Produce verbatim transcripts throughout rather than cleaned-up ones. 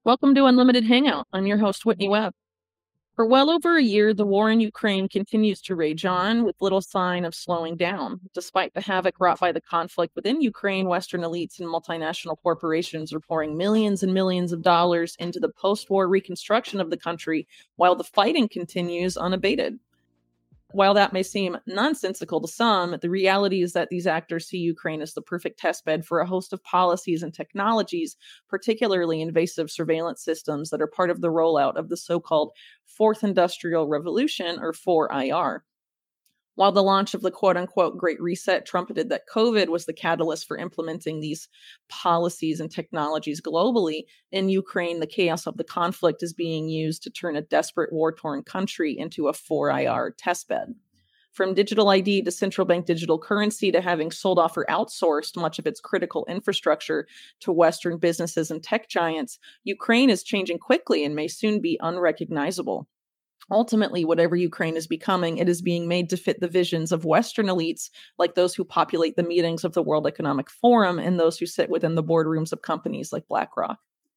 Welcome to Unlimited Hangout. I'm your host, Whitney Webb. For well over a year, the war in Ukraine continues to rage on with little sign of slowing down. Despite the havoc wrought by the conflict within Ukraine, Western elites and multinational corporations are pouring millions and millions of dollars into the post-war reconstruction of the country while the fighting continues unabated. While that may seem nonsensical to some, the reality is that these actors see Ukraine as the perfect testbed for a host of policies and technologies, particularly invasive surveillance systems that are part of the rollout of the so-called Fourth Industrial Revolution, or four I R. While the launch of the quote-unquote Great Reset trumpeted that COVID was the catalyst for implementing these policies and technologies globally, in Ukraine, the chaos of the conflict is being used to turn a desperate war-torn country into a four I R testbed. From digital I D to central bank digital currency to having sold off or outsourced much of its critical infrastructure to Western businesses and tech giants, Ukraine is changing quickly and may soon be unrecognizable. Ultimately, whatever Ukraine is becoming, it is being made to fit the visions of Western elites, like those who populate the meetings of the World Economic Forum and those who sit within the boardrooms of companies like BlackRock.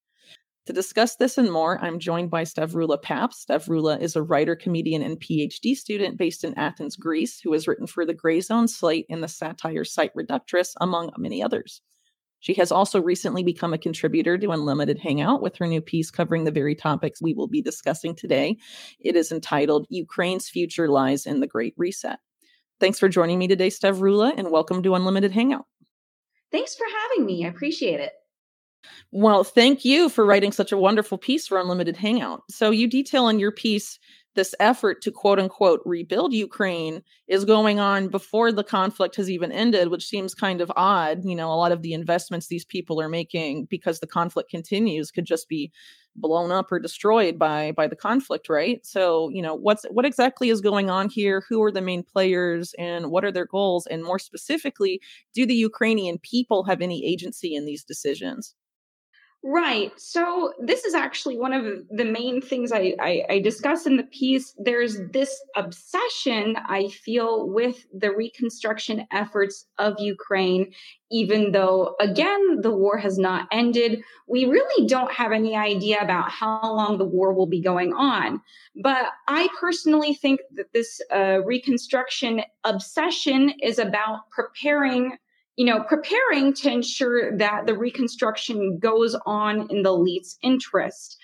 To discuss this and more, I'm joined by Stavroula Pap. Stavroula is a writer, comedian, and PhD student based in Athens, Greece, who has written for the Grey Zone, Slate, and the satire site Reductress, among many others. She has also recently become a contributor to Unlimited Hangout with her new piece covering the very topics we will be discussing today. It is entitled Ukraine's Future Lies in the Great Reset. Thanks for joining me today, Stavroula, and welcome to Unlimited Hangout. Thanks for having me. I appreciate it. Well, thank you for writing such a wonderful piece for Unlimited Hangout. So you detail in your piece this effort to quote unquote rebuild Ukraine is going on before the conflict has even ended, which seems kind of odd. You know, a lot of the investments these people are making because the conflict continues could just be blown up or destroyed by by the conflict, right? So, you know, what's what exactly is going on here? Who are the main players and what are their goals? And more specifically, do the Ukrainian people have any agency in these decisions? Right. So this is actually one of the main things I, I, I discuss in the piece. There's this obsession, I feel, with the reconstruction efforts of Ukraine, even though, again, the war has not ended. We really don't have any idea about how long the war will be going on. But I personally think that this uh, reconstruction obsession is about preparing you know, preparing to ensure that the reconstruction goes on in the elite's interest.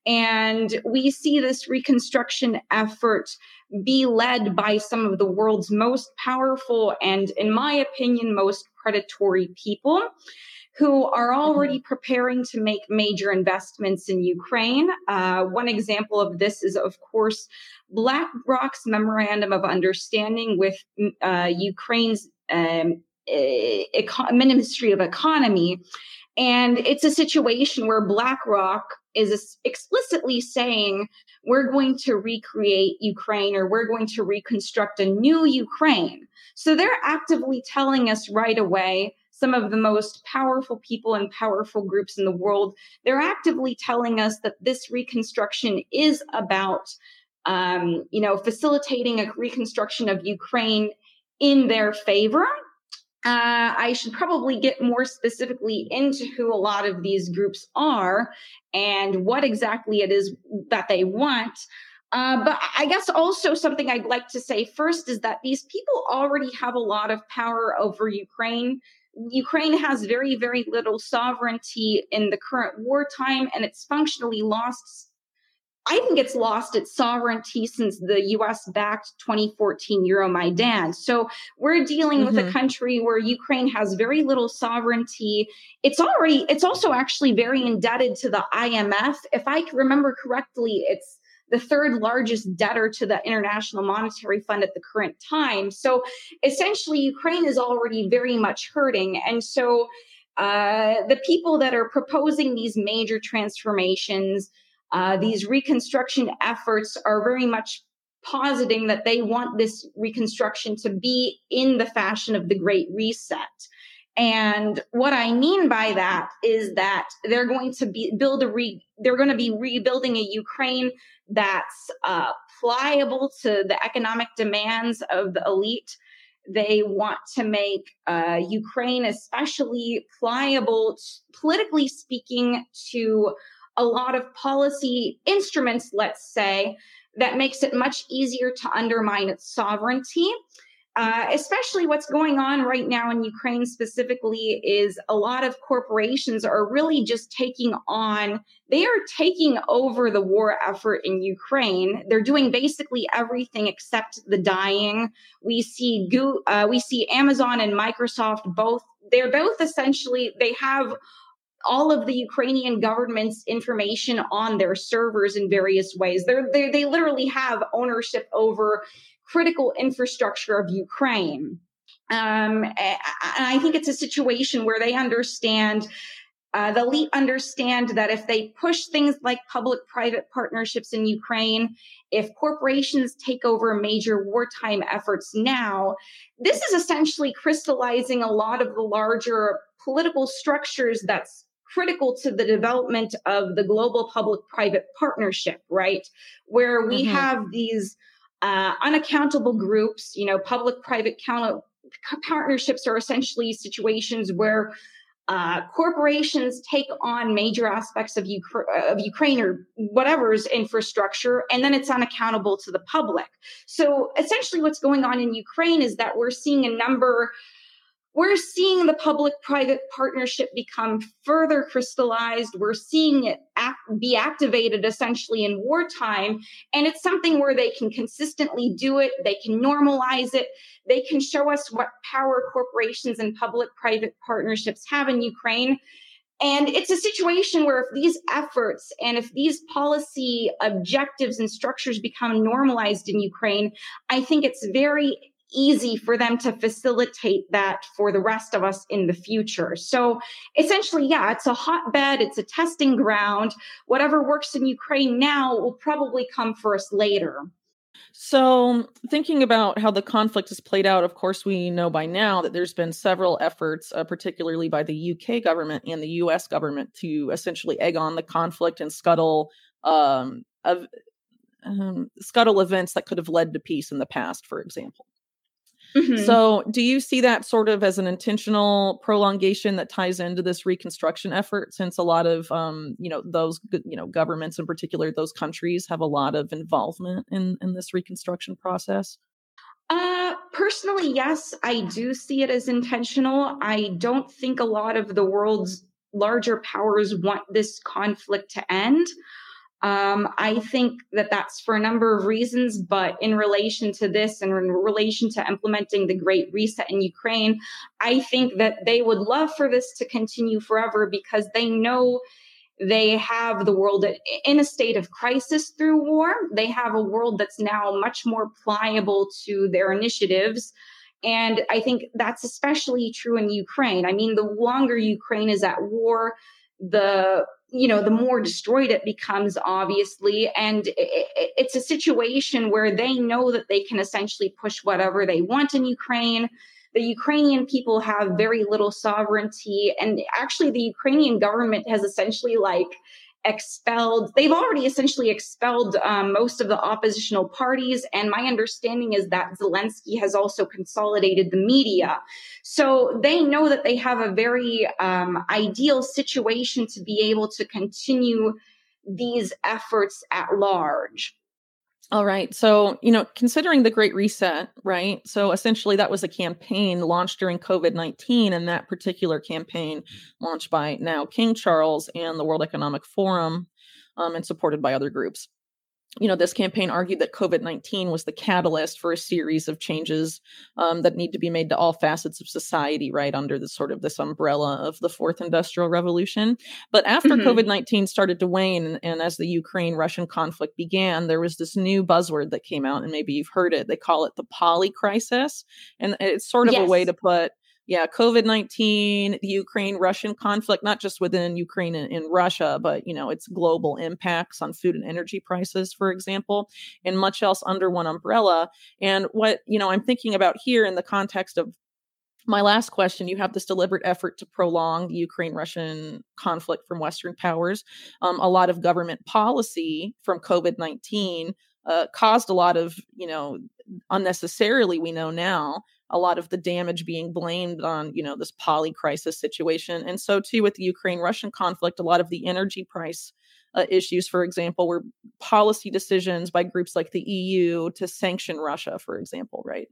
And we see this reconstruction effort be led by some of the world's most powerful and, in my opinion, most predatory people who are already preparing to make major investments in Ukraine. Uh, one example of this is, of course, BlackRock's memorandum of understanding with uh, Ukraine's um, Eco- Ministry of Economy. And it's a situation where BlackRock is explicitly saying, we're going to recreate Ukraine, or we're going to reconstruct a new Ukraine. So they're actively telling us right away, some of the most powerful people and powerful groups in the world, they're actively telling us that this reconstruction is about, um, you know, facilitating a reconstruction of Ukraine in their favor. Uh, I should probably get more specifically into who a lot of these groups are and what exactly it is that they want. Uh, but I guess also something I'd like to say first is that these people already have a lot of power over Ukraine. Ukraine has very, very little sovereignty in the current wartime, and it's functionally lost I think it's lost its sovereignty since the U S-backed twenty fourteen Euromaidan. So we're dealing with Mm-hmm. a country where Ukraine has very little sovereignty. It's already, it's also actually very indebted to the I M F. If I remember correctly, it's the third largest debtor to the International Monetary Fund at the current time. So essentially, Ukraine is already very much hurting. And so uh, the people that are proposing these major transformations, Uh, these reconstruction efforts are very much positing that they want this reconstruction to be in the fashion of the Great Reset. And what I mean by that is that they're going to be build a re, they're going to be rebuilding a Ukraine that's uh, pliable to the economic demands of the elite. They want to make uh, Ukraine especially pliable, politically speaking, to a lot of policy instruments, let's say, that makes it much easier to undermine its sovereignty. Uh, especially what's going on right now in Ukraine specifically is a lot of corporations are really just taking on, they are taking over the war effort in Ukraine. They're doing basically everything except the dying. We see Go, uh, we see Amazon and Microsoft both, they're both essentially, they have all of the Ukrainian government's information on their servers in various ways. They're, they they literally have ownership over critical infrastructure of Ukraine. Um, and I think it's a situation where they understand, uh, the elite understand that if they push things like public-private partnerships in Ukraine, if corporations take over major wartime efforts now, this is essentially crystallizing a lot of the larger political structures that's critical to the development of the global public-private partnership, right? Where we mm-hmm. have these uh, unaccountable groups, you know, public-private count- partnerships are essentially situations where uh, corporations take on major aspects of, Ukra- of Ukraine or whatever's infrastructure, and then it's unaccountable to the public. So essentially what's going on in Ukraine is that we're seeing a number We're seeing the public-private partnership become further crystallized. We're seeing it act, be activated essentially in wartime. And it's something where they can consistently do it. They can normalize it. They can show us what power corporations and public-private partnerships have in Ukraine. And it's a situation where if these efforts and if these policy objectives and structures become normalized in Ukraine, I think it's very easy for them to facilitate that for the rest of us in the future. So essentially, yeah, it's a hotbed, it's a testing ground. Whatever works in Ukraine now will probably come for us later. So thinking about how the conflict has played out, of course, we know by now that there's been several efforts, uh, particularly by the U K government and the U S government, to essentially egg on the conflict and scuttle um, of, um, scuttle events that could have led to peace in the past, for example. Mm-hmm. So do you see that sort of as an intentional prolongation that ties into this reconstruction effort, since a lot of, um, you know, those, you know, governments in particular, those countries have a lot of involvement in, in this reconstruction process? Uh, personally, yes, I do see it as intentional. I don't think a lot of the world's larger powers want this conflict to end. Um, I think that that's for a number of reasons, but in relation to this and in relation to implementing the Great Reset in Ukraine, I think that they would love for this to continue forever because they know they have the world in a state of crisis through war. They have a world that's now much more pliable to their initiatives. And I think that's especially true in Ukraine. I mean, the longer Ukraine is at war, the you know, the more destroyed it becomes, obviously. And it, it, it's a situation where they know that they can essentially push whatever they want in Ukraine. The Ukrainian people have very little sovereignty. And actually, the Ukrainian government has essentially like expelled, they've already essentially expelled um, most of the oppositional parties. And my understanding is that Zelensky has also consolidated the media. So they know that they have a very um, ideal situation to be able to continue these efforts at large. All right. So, you know, considering the Great Reset, right? So essentially that was a campaign launched during COVID nineteen, and that particular campaign launched by now King Charles and the World Economic Forum, um, and supported by other groups. You know, this campaign argued that COVID nineteen was the catalyst for a series of changes um, that need to be made to all facets of society, right, under the sort of this umbrella of the fourth industrial revolution. But after mm-hmm. COVID nineteen started to wane, and, and as the Ukraine-Russian conflict began, there was this new buzzword that came out, and maybe you've heard it. They call it the poly crisis. And it's sort of yes. a way to put Yeah, COVID nineteen, the Ukraine-Russian conflict, not just within Ukraine and, and Russia, but, you know, its global impacts on food and energy prices, for example, and much else under one umbrella. And what, you know, I'm thinking about here in the context of my last question, you have this deliberate effort to prolong the Ukraine-Russian conflict from Western powers. Um, a lot of government policy from COVID nineteen uh, caused a lot of, you know, unnecessarily, we know now, a lot of the damage being blamed on, you know, this poly crisis situation. And so too with the Ukraine-Russian conflict, a lot of the energy price uh, issues, for example, were policy decisions by groups like the E U to sanction Russia, for example, right?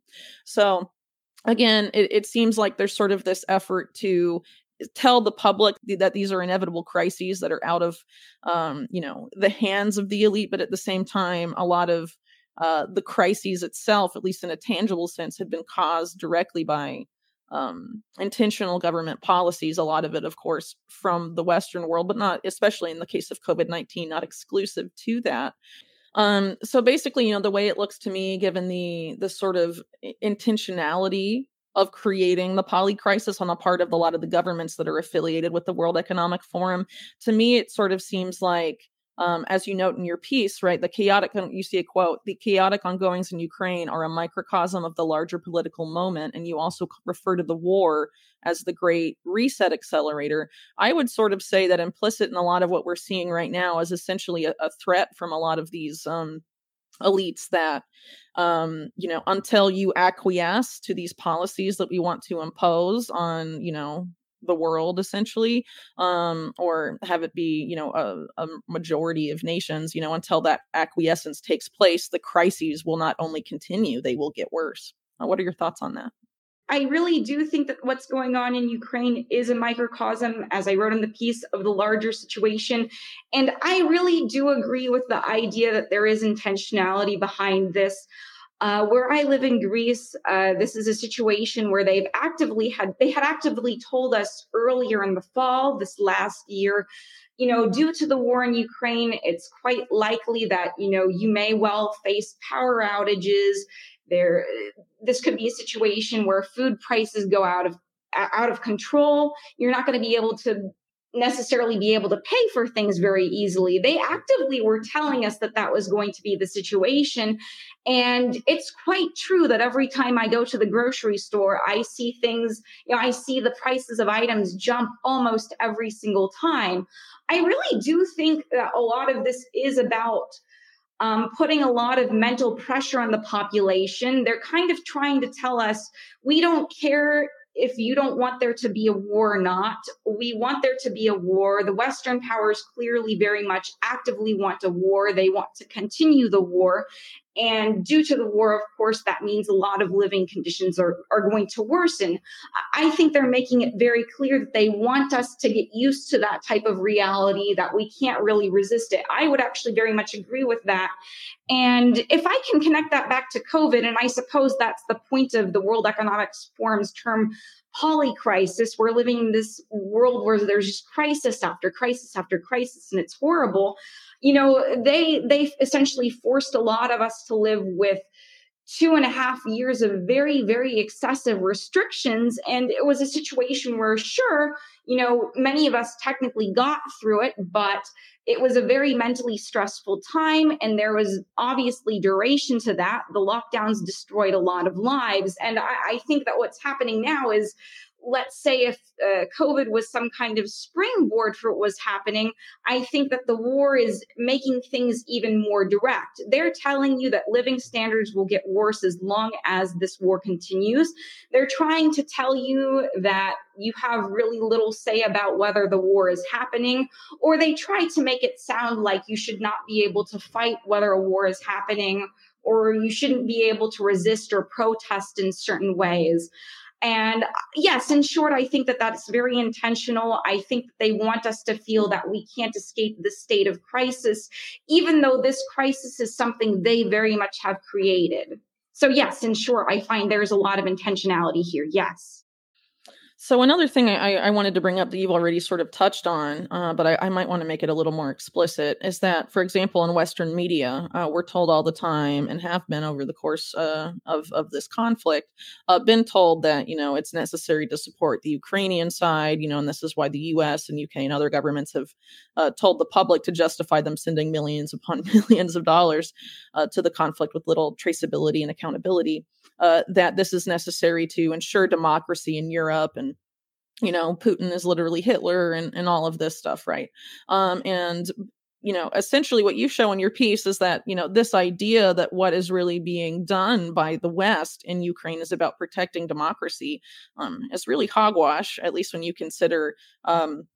So again, it, it seems like there's sort of this effort to tell the public that these are inevitable crises that are out of, um, you know, the hands of the elite, but at the same time, a lot of uh, the crises itself, at least in a tangible sense, have been caused directly by um, intentional government policies. A lot of it, of course, from the Western world, but not, especially in the case of COVID nineteen, not exclusive to that. Um, so basically, you know, the way it looks to me, given the the sort of intentionality of creating the poly crisis on the part of a lot of the governments that are affiliated with the World Economic Forum, to me, it sort of seems like, um, as you note in your piece, right, the chaotic, you see a quote, the chaotic ongoings in Ukraine are a microcosm of the larger political moment. And you also refer to the war as the great reset accelerator. I would sort of say that implicit in a lot of what we're seeing right now is essentially a, a threat from a lot of these um, elites that, um, you know, until you acquiesce to these policies that we want to impose on, you know, the world essentially, um, or have it be, you know, a, a majority of nations, you know, until that acquiescence takes place, the crises will not only continue, they will get worse. Uh, what are your thoughts on that? I really do think that what's going on in Ukraine is a microcosm, as I wrote in the piece, of the larger situation. And I really do agree with the idea that there is intentionality behind this. Uh, where I live in Greece, uh, this is a situation where they've actively had, they had actively told us earlier in the fall, this last year, you know, due to the war in Ukraine, it's quite likely that, you know, you may well face power outages. There, this could be a situation where food prices go out of out of control. You're not going to be able to necessarily be able to pay for things very easily. They actively were telling us that that was going to be the situation. And it's quite true that every time I go to the grocery store, I see things, you know, I see the prices of items jump almost every single time. I really do think that a lot of this is about um, putting a lot of mental pressure on the population. They're kind of trying to tell us, we don't care if you don't want there to be a war or not. We want there to be a war. The Western powers clearly very much actively want a war. They want to continue the war. And due to the war, of course, that means a lot of living conditions are, are going to worsen. I think they're making it very clear that they want us to get used to that type of reality, that we can't really resist it. I would actually very much agree with that. And if I can connect that back to COVID, and I suppose that's the point of the World Economic Forum's term polycrisis, we're living in this world where there's just crisis after crisis after crisis, and it's horrible. You know, they they essentially forced a lot of us to live with two and a half years of very, very excessive restrictions. And it was a situation where, sure, you know, many of us technically got through it, but it was a very mentally stressful time. And there was obviously duration to that. The lockdowns destroyed a lot of lives. And I, I think that what's happening now is, let's say if uh, COVID was some kind of springboard for what was happening, I think that the war is making things even more direct. They're telling you that living standards will get worse as long as this war continues. They're trying to tell you that you have really little say about whether the war is happening, or they try to make it sound like you should not be able to fight whether a war is happening, or you shouldn't be able to resist or protest in certain ways. And yes, in short, I think that that's very intentional. I think that they want us to feel that we can't escape this state of crisis, even though this crisis is something they very much have created. So yes, in short, I find there's a lot of intentionality here. Yes. So another thing I, I wanted to bring up that you've already sort of touched on, uh, but I, I might want to make it a little more explicit, is that, for example, in Western media, uh, we're told all the time, and have been over the course uh, of of this conflict, uh, been told that, you know, it's necessary to support the Ukrainian side, you know, and this is why the U S and U K and other governments have uh, told the public to justify them sending millions upon millions of dollars uh, to the conflict with little traceability and accountability. Uh, that this is necessary to ensure democracy in Europe, and you know, Putin is literally Hitler, and, and all of this stuff, right? Um, and, you know, essentially what you show in your piece is that, you know, this idea that what is really being done by the West in Ukraine is about protecting democracy um, is really hogwash, at least when you consider, um,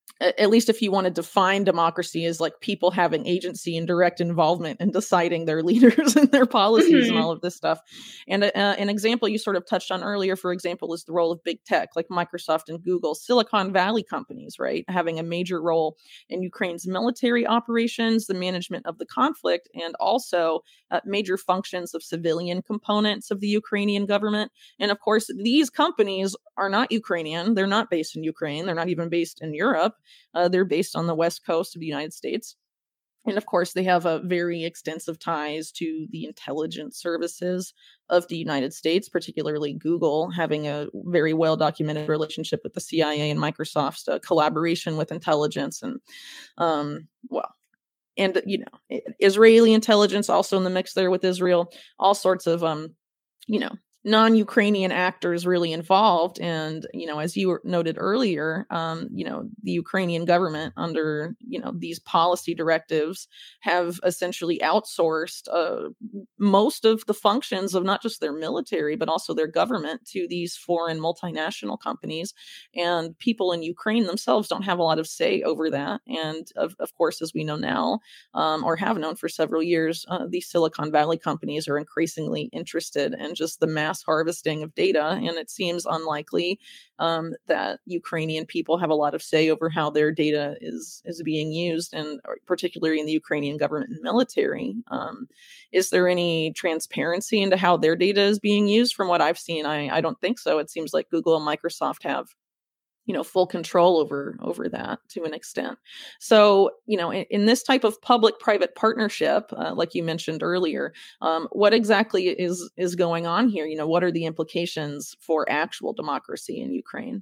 at least if you want to define democracy as like people having agency and direct involvement in deciding their leaders and their policies and Mhm. all of this stuff. And uh, an example you sort of touched on earlier, for example, is the role of big tech like Microsoft and Google, Silicon Valley companies, right? Having a major role in Ukraine's military operations, the management of the conflict, and also uh, major functions of civilian components of the Ukrainian government. And of course, these companies are not Ukrainian. They're not based in Ukraine. They're not even based in Europe. Uh, they're based on the west coast of the United States. And of course, they have a very extensive ties to the intelligence services of the United States, particularly Google, having a very well documented relationship with the C I A and Microsoft's uh, collaboration with intelligence. And, um, well, and, you know, Israeli intelligence also in the mix there with Israel, all sorts of, um, you know, non-Ukrainian actors really involved. And, you know, as you noted earlier, um, you know, the Ukrainian government under, you know, these policy directives have essentially outsourced uh, most of the functions of not just their military, but also their government to these foreign multinational companies. And people in Ukraine themselves don't have a lot of say over that. And of, of course, as we know now, um, or have known for several years, uh, these Silicon Valley companies are increasingly interested in just the mass harvesting of data. And it seems unlikely um, that Ukrainian people have a lot of say over how their data is is being used, and particularly in the Ukrainian government and military. Um, is there any transparency into how their data is being used? From what I've seen, I, I don't think so. It seems like Google and Microsoft have you know full control over over that to an extent. So you know in, in this type of public private partnership, uh, like you mentioned earlier, um, what exactly is is going on here? You know what are the implications for actual democracy in Ukraine?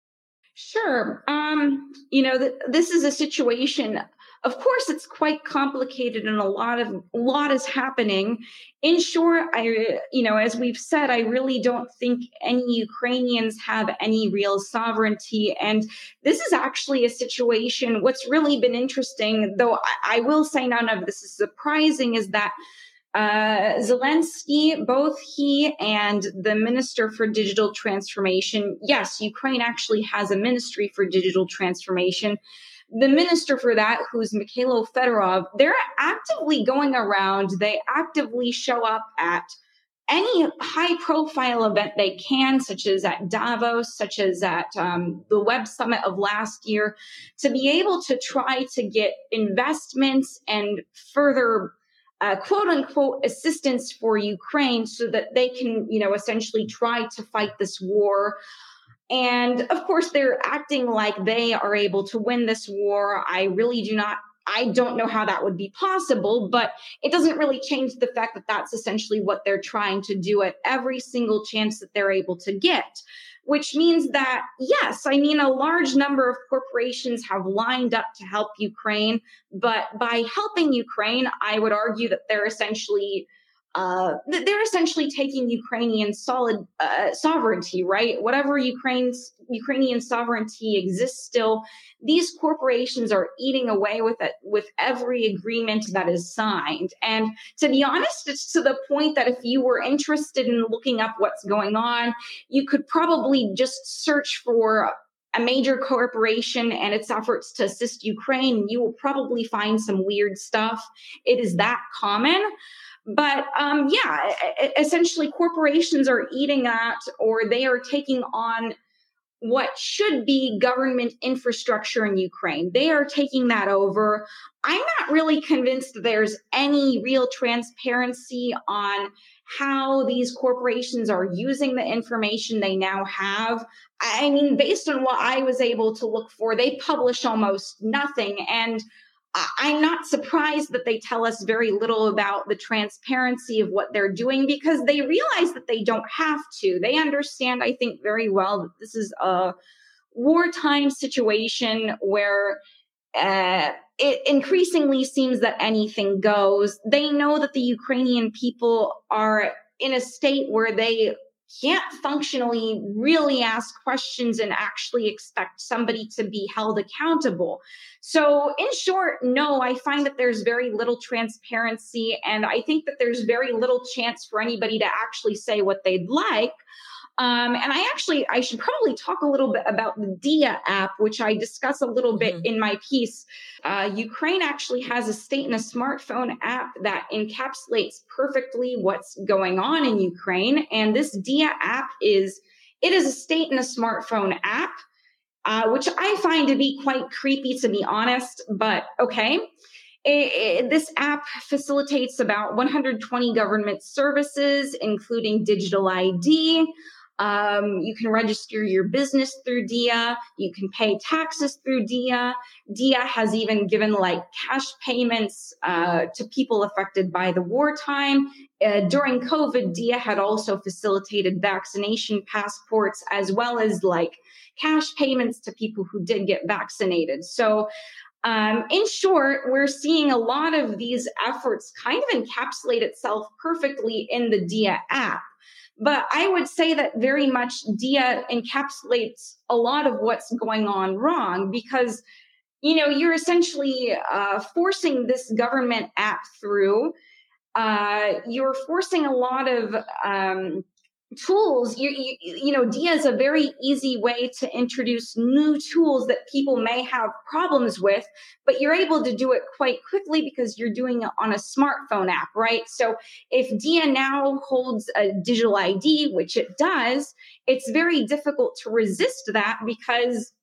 Sure. Um, you know, th- this is a situation. Of course, it's quite complicated, and a lot of a lot is happening. In short, I, you know, as we've said, I really don't think any Ukrainians have any real sovereignty, and this is actually a situation. What's really been interesting, though, I, I will say none of this is surprising, is that uh, Zelensky, both he and the Minister for Digital Transformation, yes, Ukraine actually has a ministry for digital transformation. The minister for that, who's Mikhailo Fedorov, they're actively going around, they actively show up at any high profile event they can, such as at Davos, such as at um, the Web Summit of last year, to be able to try to get investments and further uh, quote unquote assistance for Ukraine so that they can, you know, essentially try to fight this war. And of course, they're acting like they are able to win this war. I really do not, I don't know how that would be possible, but it doesn't really change the fact that that's essentially what they're trying to do at every single chance that they're able to get. Which means that, yes, I mean, a large number of corporations have lined up to help Ukraine, but by helping Ukraine, I would argue that they're essentially uh, they're essentially taking Ukrainian solid uh, sovereignty, right? Whatever Ukraine's Ukrainian sovereignty exists still, these corporations are eating away with it with every agreement that is signed. And to be honest, it's to the point that if you were interested in looking up what's going on, you could probably just search for a major corporation and its efforts to assist Ukraine. You will probably find some weird stuff. It is that common. But um, yeah, e- e- essentially, corporations are eating at, or they are taking on what should be government infrastructure in Ukraine. They are taking that over. I'm not really convinced there's any real transparency on how these corporations are using the information they now have. I mean, based on what I was able to look for, they publish almost nothing. And I'm not surprised that they tell us very little about the transparency of what they're doing because they realize that they don't have to. They understand, I think, very well that this is a wartime situation where uh, it increasingly seems that anything goes. They know that the Ukrainian people are in a state where they can't functionally really ask questions and actually expect somebody to be held accountable. So, in short, no, I find that there's very little transparency, and I think that there's very little chance for anybody to actually say what they'd like. Um, and I actually, I should probably talk a little bit about the Dia app, which I discuss a little bit Mhm. in my piece. Uh, Ukraine actually has a state in a smartphone app that encapsulates perfectly what's going on in Ukraine. And this Dia app is, it is a state in a smartphone app, uh, which I find to be quite creepy, to be honest, but okay. It, it, this app facilitates about one hundred twenty government services, including digital I D. Um, you can register your business through Dia. You can pay taxes through Dia. Dia has even given like cash payments uh, to people affected by the wartime. Uh, during COVID, Dia had also facilitated vaccination passports as well as like cash payments to people who did get vaccinated. So um, in short, we're seeing a lot of these efforts kind of encapsulate itself perfectly in the Dia app. But I would say that very much Dia encapsulates a lot of what's going on wrong because, you know, you're essentially uh, forcing this government app through. Uh, you're forcing a lot of um, tools. You, you, you know, Dia is a very easy way to introduce new tools that people may have problems with, but you're able to do it quite quickly because you're doing it on a smartphone app, right? So if Dia now holds a digital I D, which it does, it's very difficult to resist that because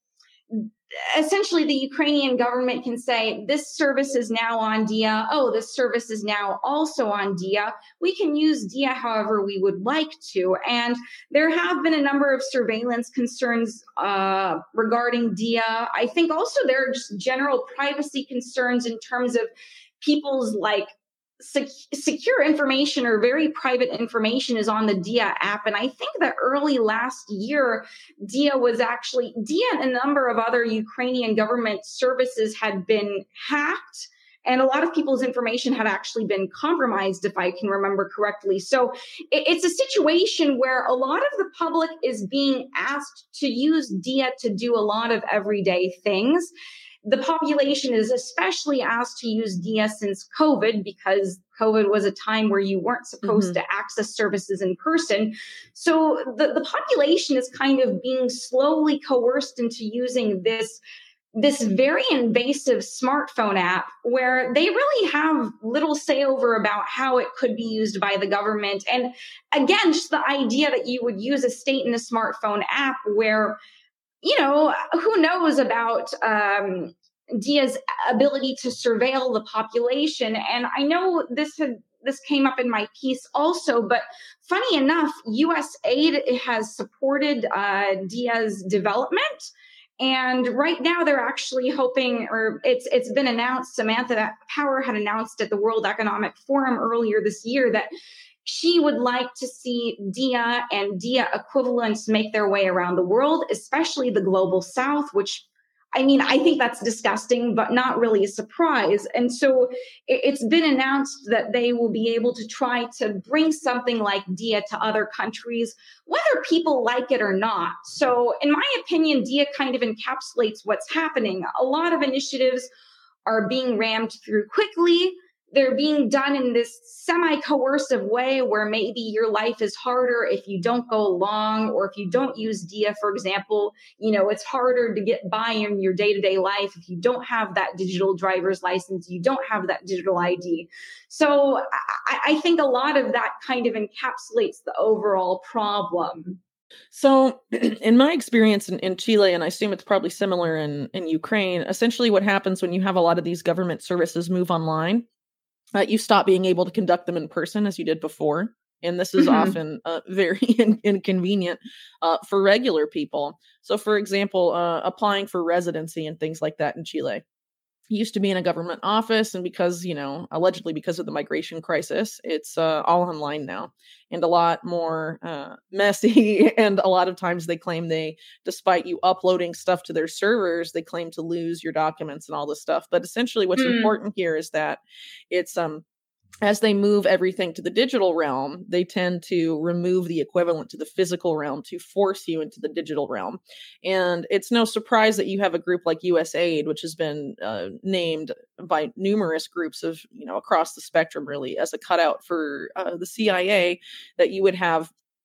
essentially the Ukrainian government can say this service is now on Dia. Oh, this service is now also on Dia. We can use Dia however we would like to. And there have been a number of surveillance concerns uh, regarding Dia. I think also there are just general privacy concerns in terms of people's like Sec- secure information or very private information is on the Dia app. And I think that early last year, Dia was actually, Dia and a number of other Ukrainian government services had been hacked. And a lot of people's information had actually been compromised, if I can remember correctly. So it, it's a situation where a lot of the public is being asked to use Dia to do a lot of everyday things. The population is especially asked to use Dia since COVID because COVID was a time where you weren't supposed Mhm. to access services in person. So the, the population is kind of being slowly coerced into using this this very invasive smartphone app where they really have little say over about how it could be used by the government. And again, just the idea that you would use a state in a smartphone app where, you know, who knows about um, Dia's ability to surveil the population. And I know this had this came up in my piece also, but funny enough, U S aid has supported uh, Dia's development. And right now, they're actually hoping, or it's it's been announced. Samantha Power had announced at the World Economic Forum earlier this year that she would like to see Dia and Dia equivalents make their way around the world, especially the global south, which I mean, I think that's disgusting, but not really a surprise. And so it's been announced that they will be able to try to bring something like Dia to other countries, whether people like it or not. So, in my opinion, Dia kind of encapsulates what's happening. A lot of initiatives are being rammed through quickly. They're being done in this semi-coercive way where maybe your life is harder if you don't go along, or if you don't use Dia, for example. You know, it's harder to get by in your day-to-day life if you don't have that digital driver's license, you don't have that digital I D. So I, I think a lot of that kind of encapsulates the overall problem. So, in my experience in, in Chile, and I assume it's probably similar in, in Ukraine, essentially what happens when you have a lot of these government services move online, uh, you stop being able to conduct them in person as you did before. And this is Mhm. often uh, very in- inconvenient uh, for regular people. So, for example, uh, applying for residency and things like that in Chile. He used to be in a government office, and because, you know, allegedly because of the migration crisis, it's uh, all online now and a lot more uh, messy. And a lot of times they claim they, despite you uploading stuff to their servers, they claim to lose your documents and all this stuff. But essentially, what's Mm. important here is that it's um as they move everything to the digital realm, they tend to remove the equivalent to the physical realm to force you into the digital realm. And it's no surprise that you have a group like U S aid, which has been uh, named by numerous groups of, you know, across the spectrum, really, as a cutout for uh, the C I A, that you would have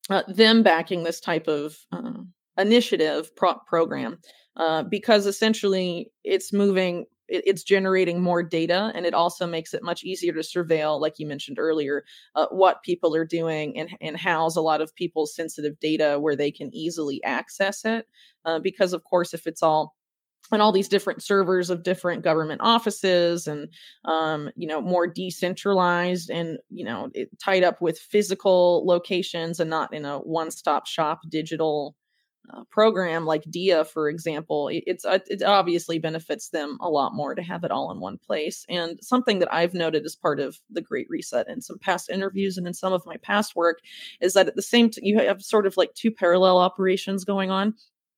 uh, them backing this type of uh, initiative pro- program uh, because essentially it's moving it- it's generating more data, and it also makes it much easier to surveil, like you mentioned earlier, uh, what people are doing, and, and house a lot of people's sensitive data where they can easily access it. Uh, because of course, if it's all and all these different servers of different government offices, and um, you know, more decentralized, and you know, it, tied up with physical locations and not in a one-stop shop digital uh, program like dia, for example. it, it's uh, it obviously benefits them a lot more to have it all in one place. And something that I've noted as part of the Great Reset in some past interviews and in some of my past work is that at the same time you have sort of like two parallel operations going on.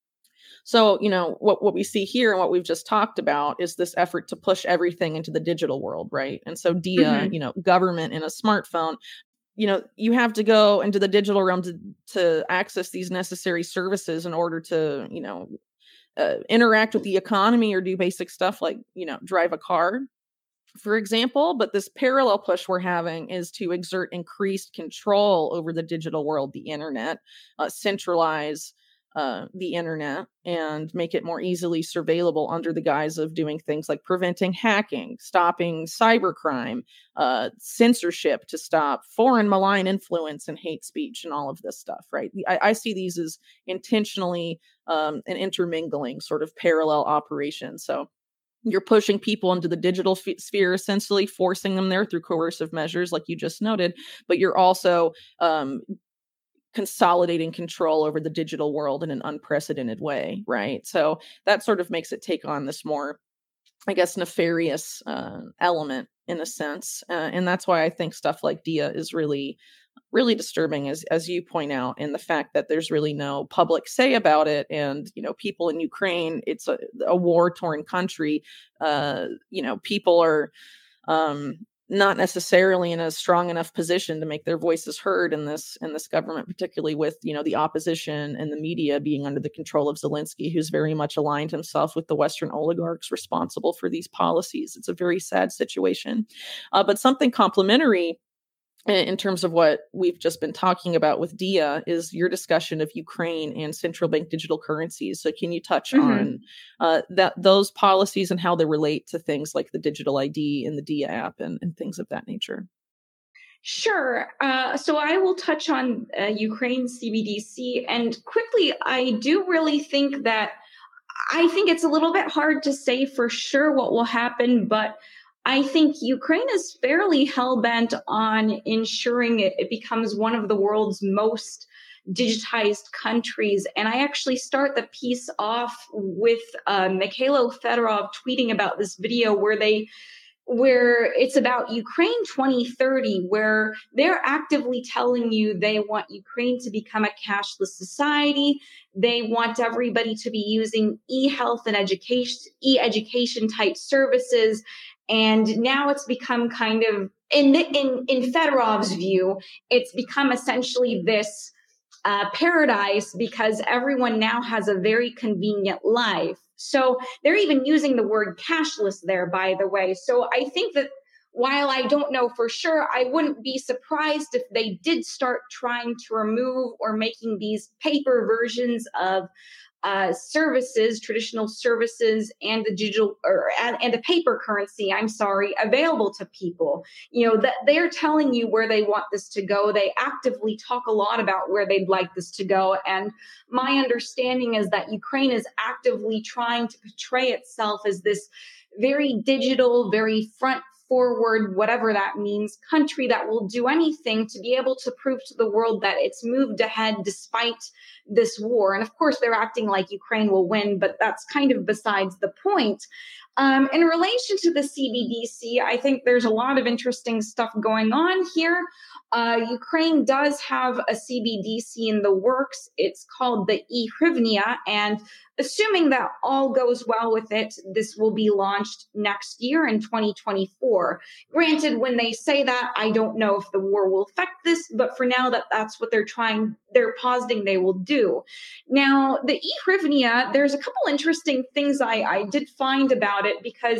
So, you know, what, what we see here and what we've just talked about is this effort to push everything into the digital world, right? And so dia, Hmm. you know, government in a smartphone, you know, you have to go into the digital realm to to access these necessary services in order to, you know, uh, interact with the economy or do basic stuff like, you know, drive a car, for example. But this parallel push we're having is to exert increased control over the digital world, the internet, uh, centralize uh, the internet, and make it more easily surveillable under the guise of doing things like preventing hacking, stopping cybercrime, uh, censorship to stop foreign malign influence and hate speech, and all of this stuff, right? I, I see these as intentionally um, an intermingling sort of parallel operations. So you're pushing people into the digital f- sphere, essentially forcing them there through coercive measures, like you just noted. But you're also um, consolidating control over the digital world in an unprecedented way, right? So that sort of makes it take on this more, I guess, nefarious uh, element in a sense. Uh, and that's why I think stuff like dia is really really disturbing, as as you point out, and the fact that there's really no public say about it. And you know, people in Ukraine, it's a, a war torn country. uh you know, people are um not necessarily in a strong enough position to make their voices heard in this in this government, particularly with, you know, the opposition and the media being under the control of Zelensky, who's very much aligned himself with the Western oligarchs responsible for these policies. It's a very sad situation. Uh, but something complementary in terms of what we've just been talking about with dia is your discussion of Ukraine and central bank digital currencies. So can you touch Hmm. on uh, that those policies and how they relate to things like the digital I D in the dia app, and, and things of that nature? Sure. Uh, so I will touch on uh, Ukraine C B D C. And quickly, I do really think that I think it's a little bit hard to say for sure what will happen, but I think Ukraine is fairly hell bent on ensuring it, it becomes one of the world's most digitized countries. And I actually start the piece off with uh, Mikhailo Fedorov tweeting about this video where they where it's about Ukraine twenty thirty, where they're actively telling you they want Ukraine to become a cashless society. They want everybody to be using e-health and education, e-education type services. And now it's become kind of, in, in, in Fedorov's view, it's become essentially this uh, paradise because everyone now has a very convenient life. So they're even using the word cashless there, by the way. So I think that while I don't know for sure, I wouldn't be surprised if they did start trying to remove or making these paper versions of uh, services, traditional services, and the digital or and, and the paper currency. I'm sorry, available to people. You know that they're telling you where they want this to go. They actively talk a lot about where they'd like this to go. And my understanding is that Ukraine is actively trying to portray itself as this very digital, very front forward, whatever that means, country that will do anything to be able to prove to the world that it's moved ahead despite this war. And of course, they're acting like Ukraine will win, but that's kind of besides the point. Um, in relation to the C B D C, I think there's a lot of interesting stuff going on here. Uh, Ukraine does have a C B D C in the works. It's called the e-hryvnia, and assuming that all goes well with it, this will be launched next year in twenty twenty-four. Granted, when they say that, I don't know if the war will affect this, but for now, that that's what they're trying, they're positing they will do. Now, the e-hryvnia, there's a couple interesting things I, I did find about it because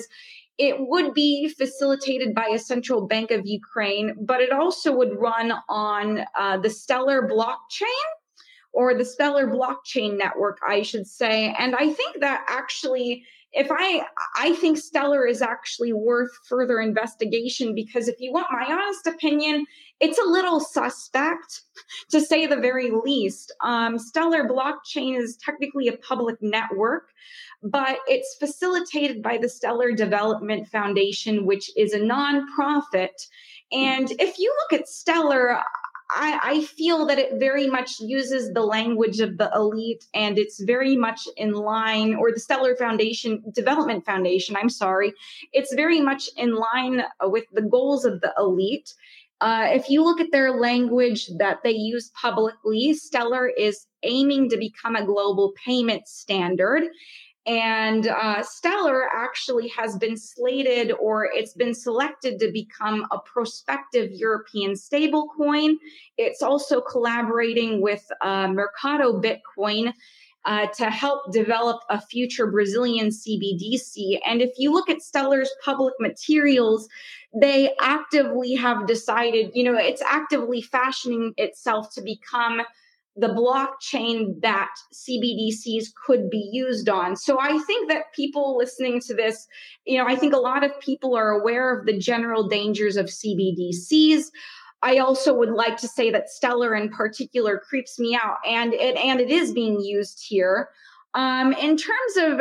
It would be facilitated by a central bank of Ukraine, but it also would run on uh, the Stellar blockchain, or the Stellar blockchain network, I should say. And I think that actually, if I, I think Stellar is actually worth further investigation, because if you want my honest opinion, it's a little suspect, to say the very least. Um, Stellar blockchain is technically a public network, but it's facilitated by the Stellar Development Foundation, which is a nonprofit. And if you look at Stellar, I, I feel that it very much uses the language of the elite, and it's very much in line, or the Stellar Foundation, Development Foundation, I'm sorry, it's very much in line with the goals of the elite. Uh, if you look at their language that they use publicly, Stellar is aiming to become a global payment standard. And uh, Stellar actually has been slated, or it's been selected to become a prospective European stablecoin. It's also collaborating with uh, Mercado Bitcoin uh, to help develop a future Brazilian C B D C. And if you look at Stellar's public materials, they actively have decided, you know, it's actively fashioning itself to become the blockchain that C B D Cs could be used on. So I think that people listening to this, you know, I think a lot of people are aware of the general dangers of C B D Cs. I also would like to say that Stellar in particular creeps me out, and it and it is being used here. Um, in terms of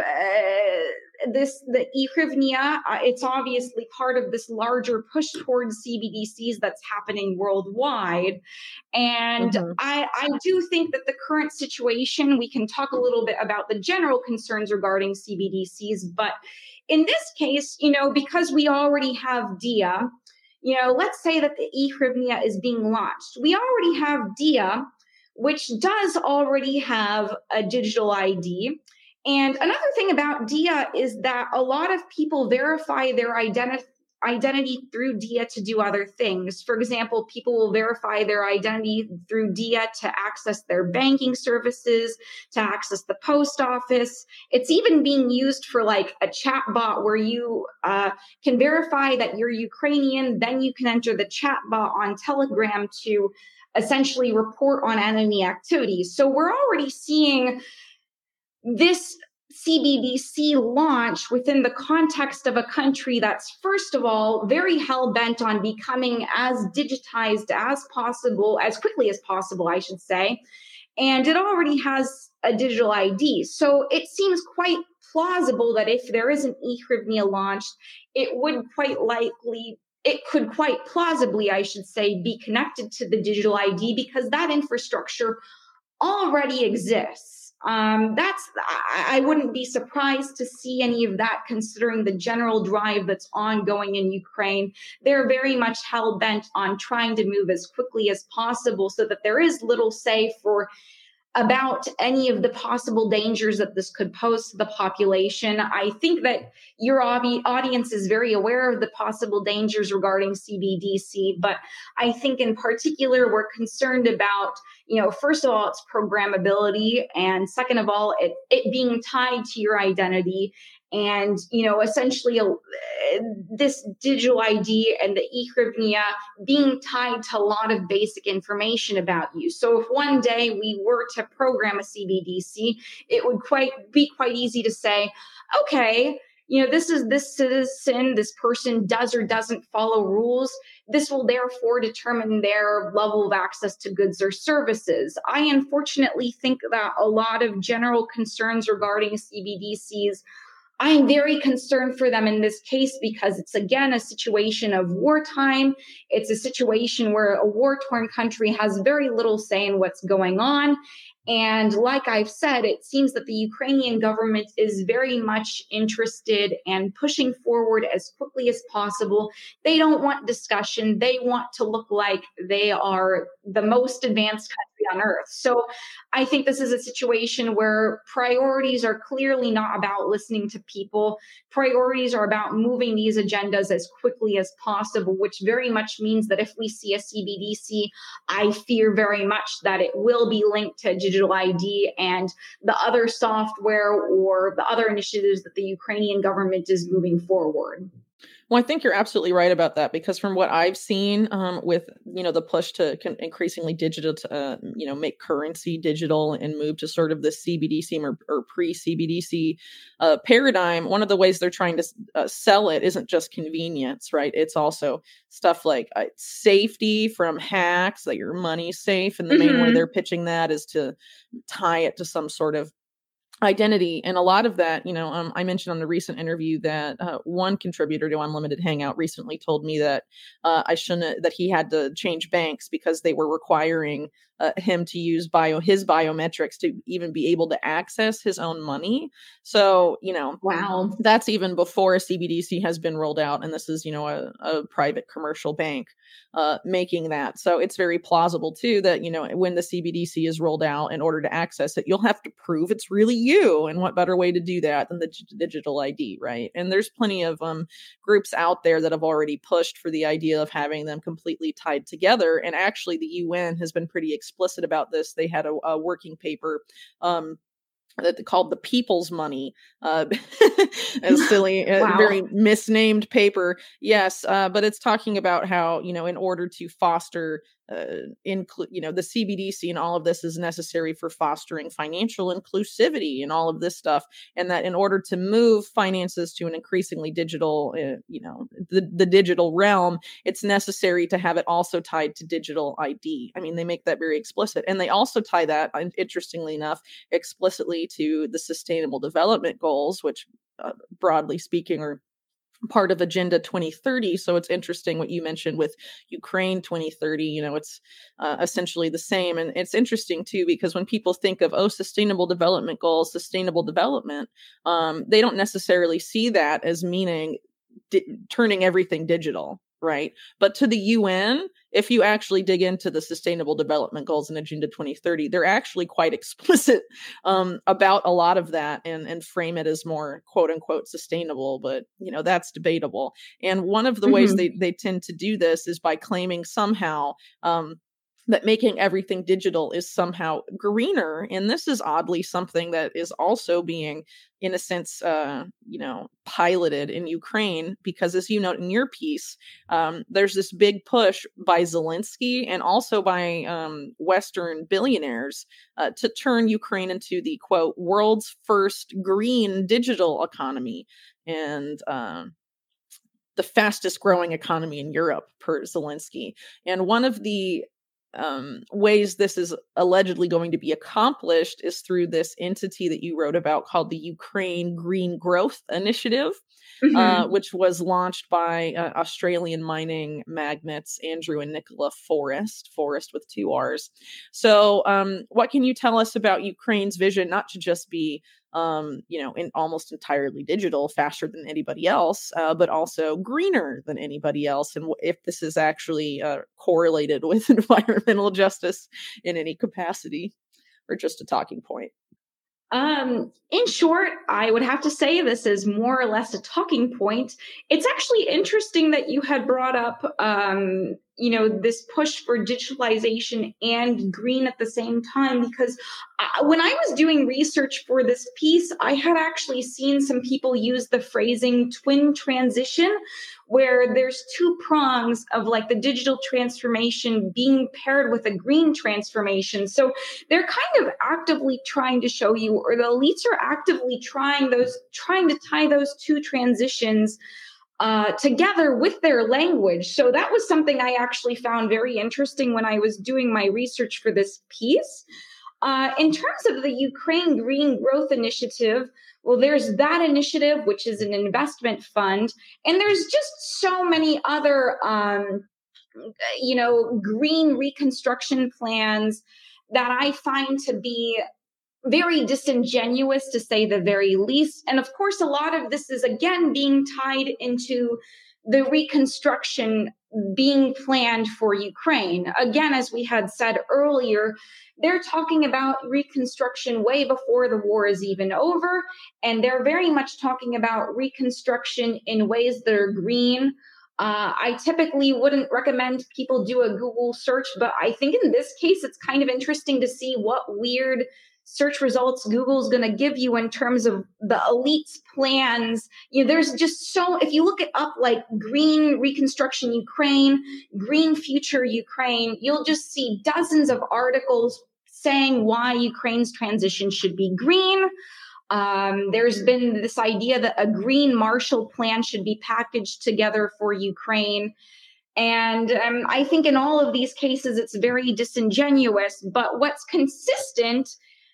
uh, this, the e-hryvnia, uh, it's obviously part of this larger push towards C B D Cs that's happening worldwide. And Mm-hmm. I, I do think that the current situation, we can talk a little bit about the general concerns regarding C B D Cs, but in this case, you know, because we already have D I A, you know, let's say that the e-hryvnia is being launched. We already have D I A, which does already have a digital I D. And another thing about D I A is that a lot of people verify their identity identity through D I A to do other things. For example, people will verify their identity through D I A to access their banking services, to access the post office. It's even being used for like a chat bot where you uh, can verify that you're Ukrainian, then you can enter the chat bot on Telegram to essentially report on enemy activities. So we're already seeing this C B D C launch within the context of a country that's, first of all, very hell-bent on becoming as digitized as possible, as quickly as possible, I should say. And it already has a digital I D. So it seems quite plausible that if there is an e-hryvnia launched, it would quite likely, it could quite plausibly, I should say, be connected to the digital I D, because that infrastructure already exists. Um, that's, I, I wouldn't be surprised to see any of that, considering the general drive that's ongoing in Ukraine. They're very much hell-bent on trying to move as quickly as possible so that there is little say for about any of the possible dangers that this could pose to the population. I think that your audience is very aware of the possible dangers regarding C B D C, but I think in particular, we're concerned about, you know, first of all, its programmability, and second of all, it, it being tied to your identity. And, you know, essentially uh, this digital I D and the e-hryvnia being tied to a lot of basic information about you. So if one day we were to program a C B D C, it would quite be quite easy to say, okay, you know, this is this citizen, this person does or doesn't follow rules. This will therefore determine their level of access to goods or services. I unfortunately think that a lot of general concerns regarding C B D Cs, I'm very concerned for them in this case, because it's, again, a situation of wartime. It's a situation where a war-torn country has very little say in what's going on. And like I've said, it seems that the Ukrainian government is very much interested and pushing forward as quickly as possible. They don't want discussion. They want to look like they are the most advanced country on earth. So I think this is a situation where priorities are clearly not about listening to people. Priorities are about moving these agendas as quickly as possible, which very much means that if we see a C B D C, I fear very much that it will be linked to digital I D and the other software or the other initiatives that the Ukrainian government is moving forward. Well, I think you're absolutely right about that because from what I've seen, um, with you know the push to con- increasingly digital, to, uh, you know, make currency digital and move to sort of the C B D C or, or pre-C B D C uh, paradigm. One of the ways they're trying to uh, sell it isn't just convenience, right? It's also stuff like uh, safety from hacks, that your money's safe, and the main way Mm-hmm. they're pitching that is to tie it to some sort of identity. And a lot of that, you know, um, I mentioned on the recent interview that uh, one contributor to Unlimited Hangout recently told me that uh, I shouldn't, that he had to change banks because they were requiring uh, him to use bio his biometrics to even be able to access his own money. So, you know, Wow. that's even before a C B D C has been rolled out, and this is, you know, a, a private commercial bank uh, making that. So it's very plausible too that, you know, when the C B D C is rolled out, in order to access it, you'll have to prove it's really you. And what better way to do that than the g- digital I D, right? And there's plenty of um, groups out there that have already pushed for the idea of having them completely tied together. And actually, the U N has been pretty explicit about this. They had a, a working paper. Um, that they called the people's money, uh, a silly, uh, Wow. very misnamed paper. Yes, uh, but it's talking about how, you know, in order to foster, uh, include, you know, the C B D C and all of this is necessary for fostering financial inclusivity and all of this stuff, and that in order to move finances to an increasingly digital, uh, you know, the the digital realm, it's necessary to have it also tied to digital I D. I mean, they make that very explicit, and they also tie that, uh, interestingly enough, explicitly to the sustainable development goals, which uh, broadly speaking are part of Agenda twenty thirty. So it's interesting what you mentioned with Ukraine twenty thirty. You know, it's uh, essentially the same. And it's interesting too, because when people think of, oh, sustainable development goals, sustainable development, um, they don't necessarily see that as meaning di- turning everything digital. Right. But to the U N, if you actually dig into the sustainable development goals in Agenda twenty thirty, they're actually quite explicit um, about a lot of that, and, and frame it as more quote unquote sustainable. But, you know, that's debatable. And one of the ways they, Mm-hmm. they tend to do this is by claiming somehow um, that making everything digital is somehow greener. And this is oddly something that is also being, in a sense, uh, you know, piloted in Ukraine, because as you note in your piece, um, there's this big push by Zelensky and also by um, Western billionaires uh, to turn Ukraine into the quote world's first green digital economy, and um, the fastest growing economy in Europe per Zelensky. And one of the um, ways this is allegedly going to be accomplished is through this entity that you wrote about called the Ukraine Green Growth Initiative, uh, Mm-hmm. which was launched by uh, Australian mining magnates Andrew and Nicola Forrest, Forrest with two R's. So, um, what can you tell us about Ukraine's vision, not to just be um, you know, in almost entirely digital, faster than anybody else, uh, but also greener than anybody else, and w- if this is actually uh, correlated with environmental justice in any capacity, or just a talking point? Um, in short, I would have to say this is more or less a talking point. It's actually interesting that you had brought up, um, you know, this push for digitalization and green at the same time, because I, when I was doing research for this piece, I had actually seen some people use the phrasing twin transition, where there's two prongs of like the digital transformation being paired with a green transformation. So they're kind of actively trying to show you, or the elites are actively trying those trying to tie those two transitions uh, together with their language. So that was something I actually found very interesting when I was doing my research for this piece. Uh, in terms of the Ukraine Green Growth Initiative, well, there's that initiative, which is an investment fund, and there's just so many other um, you know, green reconstruction plans that I find to be very disingenuous, to say the very least. And of course, a lot of this is again being tied into the reconstruction being planned for Ukraine. Again, as we had said earlier, they're talking about reconstruction way before the war is even over, and they're very much talking about reconstruction in ways that are green. Uh, I typically wouldn't recommend people do a Google search, but I think in this case, it's kind of interesting to see what weird search results Google's going to give you in terms of the elite's plans. You know, there's just so, if you look it up, like green reconstruction Ukraine, green future Ukraine, you'll just see dozens of articles saying why Ukraine's transition should be green. Um, there's been this idea that a green Marshall Plan should be packaged together for Ukraine. And um, I think in all of these cases, it's very disingenuous. But what's consistent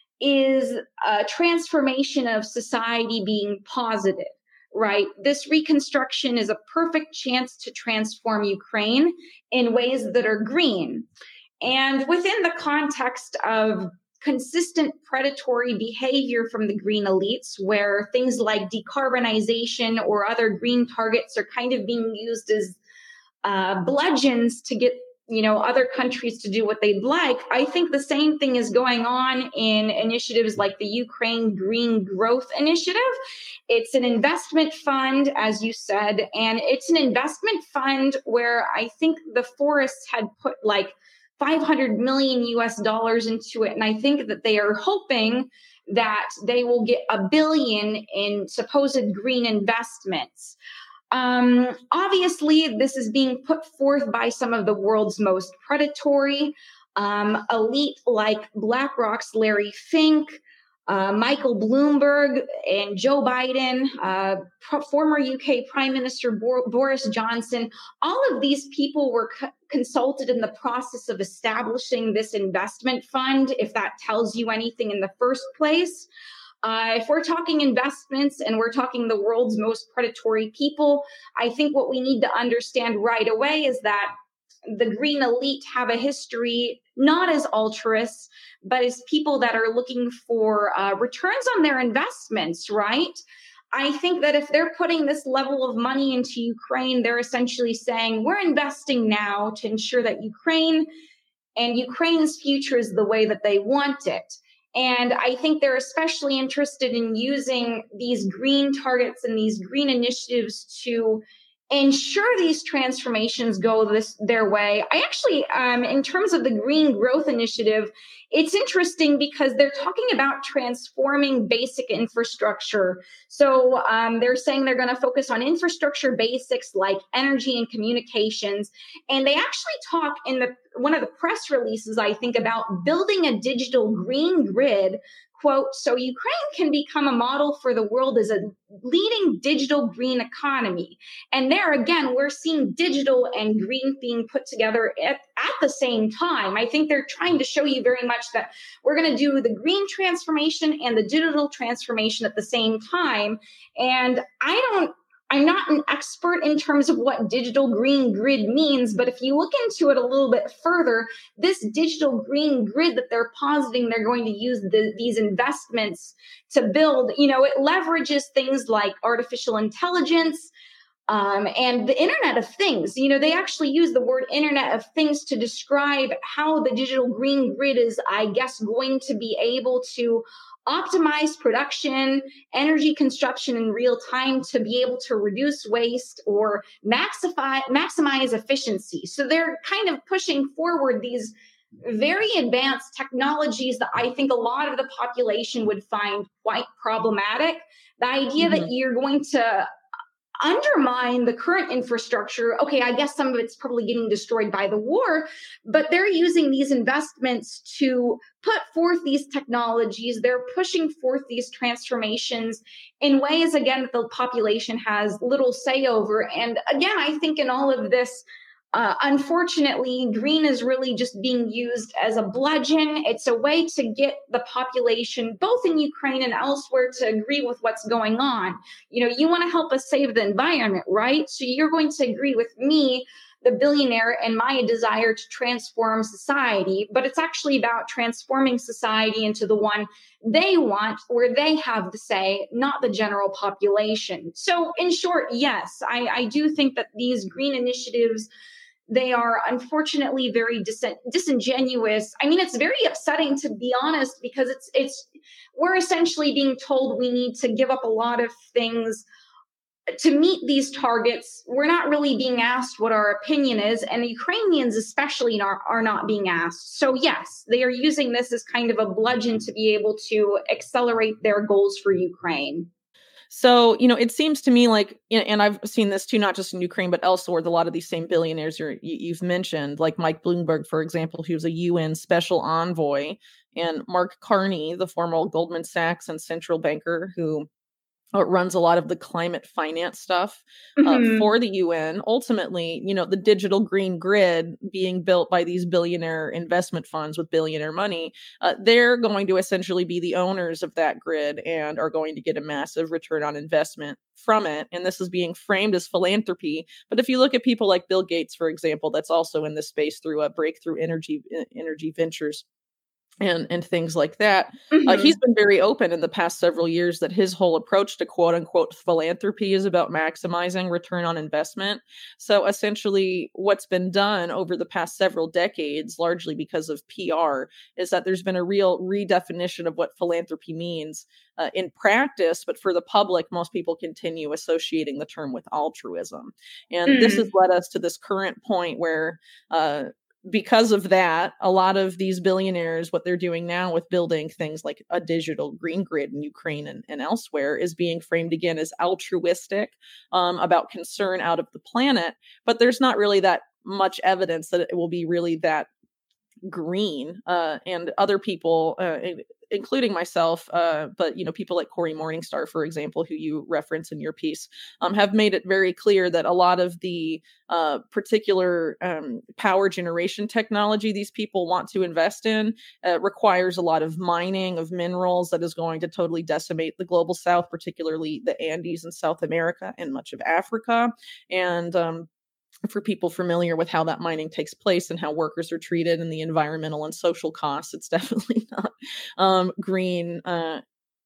is a transformation of society being positive, right? This reconstruction is a perfect chance to transform Ukraine in ways that are green. And within the context of consistent predatory behavior from the green elites, where things like decarbonization or other green targets are kind of being used as uh, bludgeons to get, you know, other countries to do what they'd like, I think the same thing is going on in initiatives like the Ukraine Green Growth Initiative. It's an investment fund, as you said, and it's an investment fund where I think the forests had put like five hundred million U S dollars into it. And I think that they are hoping that they will get a billion in supposed green investments. Um, obviously, this is being put forth by some of the world's most predatory um, elite, like BlackRock's Larry Fink, uh, Michael Bloomberg, and Joe Biden, uh, pro- former U K Prime Minister Bo- Boris Johnson. All of these people were co- consulted in the process of establishing this investment fund, if that tells you anything in the first place. Uh, if we're talking investments and we're talking the world's most predatory people, I think what we need to understand right away is that the green elite have a history not as altruists, but as people that are looking for uh, returns on their investments, right? I think that if they're putting this level of money into Ukraine, they're essentially saying, we're investing now to ensure that Ukraine and Ukraine's future is the way that they want it. And I think they're especially interested in using these green targets and these green initiatives to ensure these transformations go this their way. I actually, um, in terms of the Green Growth Initiative, it's interesting because they're talking about transforming basic infrastructure. So um, they're saying they're going to focus on infrastructure basics like energy and communications. And they actually talk in the one of the press releases, I think, about building a digital green grid, quote, so Ukraine can become a model for the world as a leading digital green economy. And there again, we're seeing digital and green being put together at, at the same time. I think they're trying to show you very much that we're going to do the green transformation and the digital transformation at the same time. And I don't I'm not an expert in terms of what digital green grid means, but if you look into it a little bit further, this digital green grid that they're positing they're going to use the, these investments to build, you know, it leverages things like artificial intelligence um, and the Internet of Things. You know, they actually use the word Internet of Things to describe how the digital green grid is, I guess, going to be able to optimize production, energy consumption in real time to be able to reduce waste or maxify, maximize efficiency. So they're kind of pushing forward these very advanced technologies that I think a lot of the population would find quite problematic. The idea mm-hmm. that you're going to undermine the current infrastructure. Okay, I guess some of it's probably getting destroyed by the war, but they're using these investments to put forth these technologies. They're pushing forth these transformations in ways, again, that the population has little say over. And again, I think in all of this, Uh, unfortunately, green is really just being used as a bludgeon. It's a way to get the population, both in Ukraine and elsewhere, to agree with what's going on. You know, you want to help us save the environment, right? So you're going to agree with me, the billionaire, and my desire to transform society. But it's actually about transforming society into the one they want, where they have the say, not the general population. So in short, yes, I, I do think that these green initiatives They are unfortunately very dis- disingenuous. I mean, it's very upsetting, to be honest, because it's it's we're essentially being told we need to give up a lot of things to meet these targets. We're not really being asked what our opinion is, and the Ukrainians especially are, are not being asked. So yes, they are using this as kind of a bludgeon to be able to accelerate their goals for Ukraine. So, you know, it seems to me like, and I've seen this too, not just in Ukraine, but elsewhere, with a lot of these same billionaires you're, you, you've mentioned, like Mike Bloomberg, for example, who's a U N special envoy, and Mark Carney, the former Goldman Sachs and central banker who uh, runs a lot of the climate finance stuff uh, Mm-hmm. for the U N. Ultimately, you know, the digital green grid being built by these billionaire investment funds with billionaire money, uh, they're going to essentially be the owners of that grid and are going to get a massive return on investment from it. And this is being framed as philanthropy. But if you look at people like Bill Gates, for example, that's also in this space through a breakthrough energy energy ventures and and things like that. Uh, he's Mm-hmm. been very open in the past several years that his whole approach to quote unquote philanthropy is about maximizing return on investment. So essentially, what's been done over the past several decades, largely because of P R, is that there's been a real redefinition of what philanthropy means uh, in practice. But for the public, most people continue associating the term with altruism, and this has Mm. led us to this current point where. Uh, because of that, a lot of these billionaires, what they're doing now with building things like a digital green grid in Ukraine and, and elsewhere, is being framed again as altruistic, um, about concern out of the planet. But there's not really that much evidence that it will be really that green. Uh, and other people, uh, including myself, uh, but you know, people like Corey Morningstar, for example, who you reference in your piece, um, have made it very clear that a lot of the uh, particular um, power generation technology these people want to invest in uh, requires a lot of mining of minerals that is going to totally decimate the global south, particularly the Andes in South America and much of Africa. And um, for people familiar with how that mining takes place and how workers are treated and the environmental and social costs, it's definitely not um, green uh,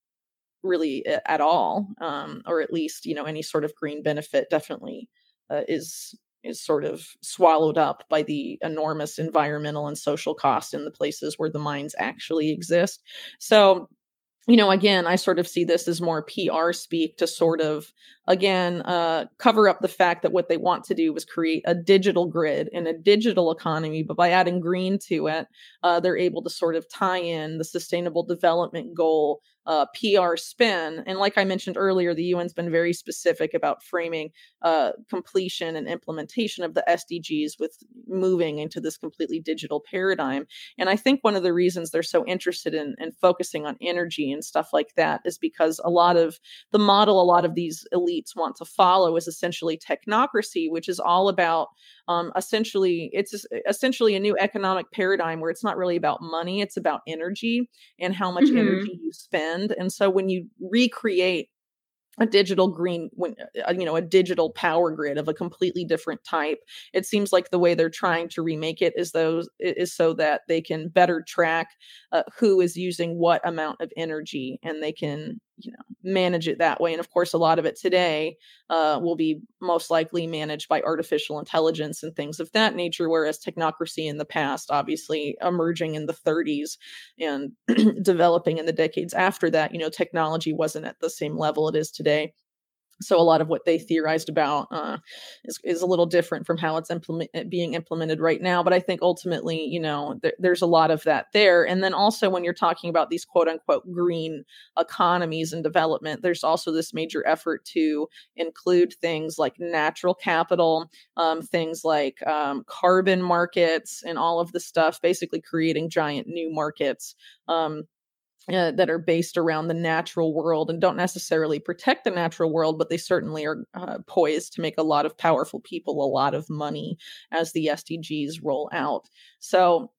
really at all, um, or at least you know any sort of green benefit definitely uh, is is sort of swallowed up by the enormous environmental and social cost in the places where the mines actually exist. So you know, again, I sort of see this as more P R speak to sort of, again, uh, cover up the fact that what they want to do was create a digital grid and a digital economy. But by adding green to it, uh, they're able to sort of tie in the sustainable development goal uh, P R spin. And like I mentioned earlier, the U N's been very specific about framing uh, completion and implementation of the S D Gs with moving into this completely digital paradigm. And I think one of the reasons they're so interested in, in focusing on energy and stuff like that is because a lot of the model a lot of these elites want to follow is essentially technocracy, which is all about um, essentially it's essentially a new economic paradigm where it's not really about money, it's about energy and how much Mm-hmm. energy you spend. And so when you recreate a digital green when uh, you know a digital power grid of a completely different type, it seems like the way they're trying to remake it is those is so that they can better track uh, who is using what amount of energy, and they can you know manage it that way. And of course a lot of it today uh, will be most likely managed by artificial intelligence and things of that nature, whereas technocracy in the past, obviously emerging in the thirties and developing in the decades after that, you know technology wasn't at the same level it is today. So a lot of what they theorized about uh, is, is a little different from how it's implement, being implemented right now. But I think ultimately, you know, there, there's a lot of that there. And then also when you're talking about these quote unquote green economies and development, there's also this major effort to include things like natural capital, um, things like um, carbon markets and all of the stuff, basically creating giant new markets. Um, uh, that are based around the natural world and don't necessarily protect the natural world, but they certainly are uh, poised to make a lot of powerful people a lot of money as the S D Gs roll out. So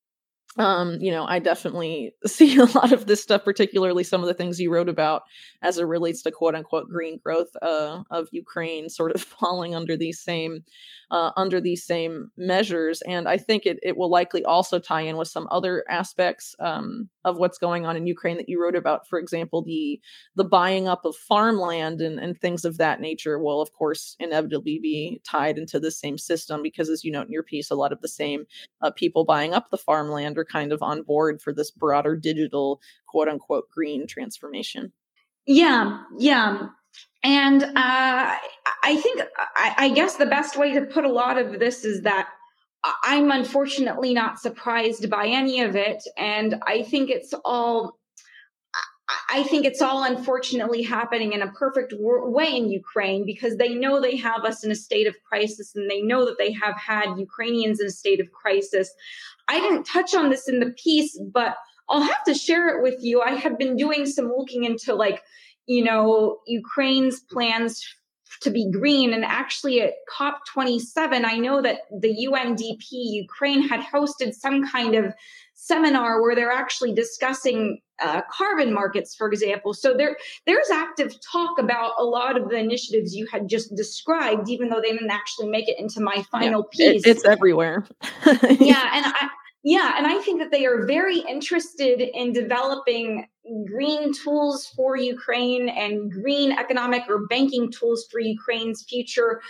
Um, you know, I definitely see a lot of this stuff, particularly some of the things you wrote about as it relates to quote unquote green growth uh, of Ukraine, sort of falling under these same uh, under these same measures. And I think it it will likely also tie in with some other aspects um, of what's going on in Ukraine that you wrote about. For example, the the buying up of farmland and, and things of that nature will, of course, inevitably be tied into the same system because, as you note in your piece, a lot of the same uh, people buying up the farmland are kind of on board for this broader digital quote unquote green transformation. Yeah, yeah. And uh, I think, I, I guess the best way to put a lot of this is that I'm unfortunately not surprised by any of it. And I think it's all I think it's all unfortunately happening in a perfect way in Ukraine because they know they have us in a state of crisis and they know that they have had Ukrainians in a state of crisis. I didn't touch on this in the piece, but I'll have to share it with you. I have been doing some looking into, like, you know, Ukraine's plans to be green. And actually at COP twenty-seven, I know that the U N D P Ukraine had hosted some kind of seminar where they're actually discussing uh, carbon markets, for example. So there, there's active talk about a lot of the initiatives you had just described, even though they didn't actually make it into my final yeah, piece. It, it's everywhere. yeah, and I, yeah, and I think that they are very interested in developing green tools for Ukraine and green economic or banking tools for Ukraine's future.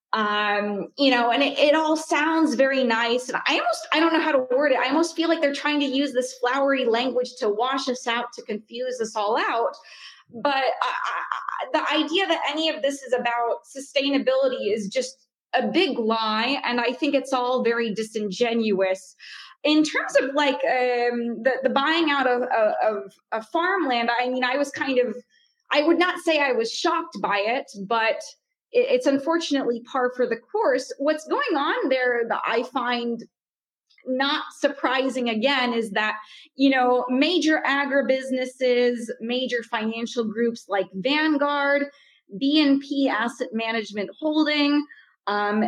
Um, you know, and it, it all sounds very nice. And I almost, I don't know how to word it. I almost feel like they're trying to use this flowery language to wash us out, to confuse us all out. But I, I, the idea that any of this is about sustainability is just a big lie. And I think it's all very disingenuous. In terms of like um, the, the buying out of, of, of farmland, I mean, I was kind of, I would not say I was shocked by it, but it's unfortunately par for the course. What's going on there that I find not surprising again is that, you know, major agribusinesses, major financial groups like Vanguard, B N P Asset Management Holding, um,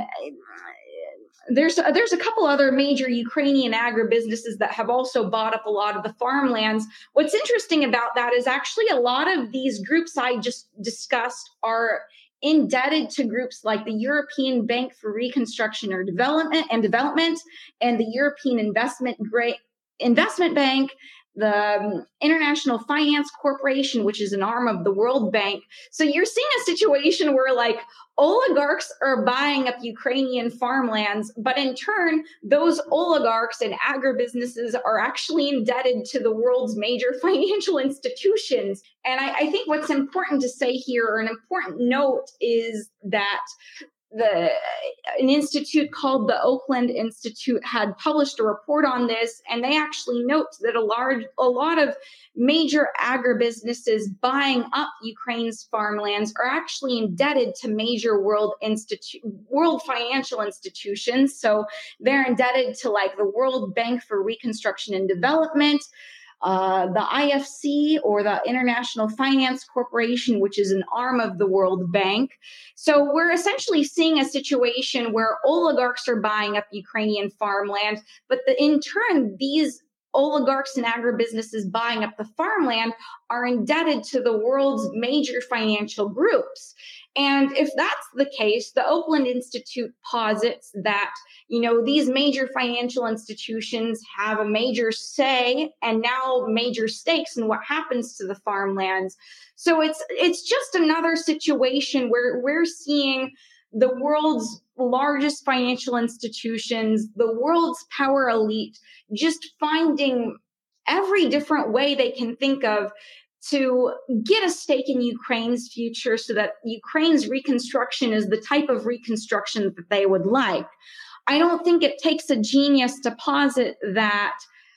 there's there's a couple other major Ukrainian agribusinesses that have also bought up a lot of the farmlands. What's interesting about that is actually a lot of these groups I just discussed are indebted to groups like the European Bank for Reconstruction or Development and Development and the European Investment Gra- Investment Bank, the um, International Finance Corporation, which is an arm of the World Bank. So you're seeing a situation where like oligarchs are buying up Ukrainian farmlands, but in turn, those oligarchs and agribusinesses are actually indebted to the world's major financial institutions. And I, I think what's important to say here, or an important note, is that the an institute called the Oakland Institute had published a report on this, and they actually note that a large a lot of major agribusinesses buying up Ukraine's farmlands are actually indebted to major world institute world financial institutions. So they're indebted to like the World Bank for Reconstruction and Development, Uh, the I F C, or the International Finance Corporation, which is an arm of the World Bank. So we're essentially seeing a situation where oligarchs are buying up Ukrainian farmland, but the, in turn, these oligarchs and agribusinesses buying up the farmland are indebted to the world's major financial groups. And if that's the case, the Oakland Institute posits that, you know, these major financial institutions have a major say and now major stakes in what happens to the farmlands. So it's it's just another situation where we're seeing the world's largest financial institutions, the world's power elite, just finding every different way they can think of to get a stake in Ukraine's future so that Ukraine's reconstruction is the type of reconstruction that they would like. I don't think it takes a genius to posit that,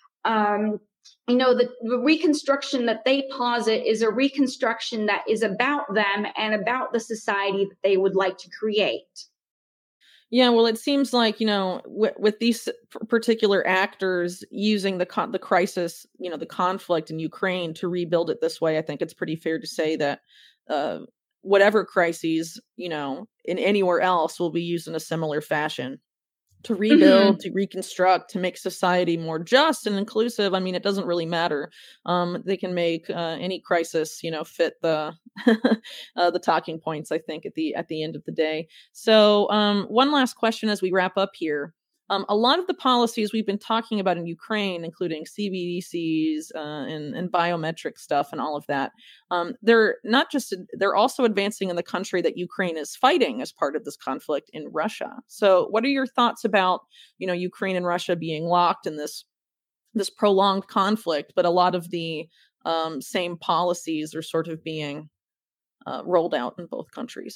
um, you know, the, the reconstruction that they posit is a reconstruction that is about them and about the society that they would like to create. Yeah, well, it seems like, you know, w- with these particular actors using the con- the crisis, you know, the conflict in Ukraine to rebuild it this way, I think it's pretty fair to say that uh, whatever crises, you know, in anywhere else will be used in a similar fashion. to rebuild, mm-hmm. to reconstruct, to make society more just and inclusive. I mean, it doesn't really matter. Um, they can make uh, any crisis, you know, fit the uh, the talking points, I think, at the at the end of the day. So um, one last question as we wrap up here. Um, a lot of the policies we've been talking about in Ukraine, including C B D Cs uh, and, and biometric stuff and all of that, um, they're not just, they're also advancing in the country that Ukraine is fighting as part of this conflict in Russia. So what are your thoughts about, you know, Ukraine and Russia being locked in this, this prolonged conflict, but a lot of the um, same policies are sort of being uh, rolled out in both countries?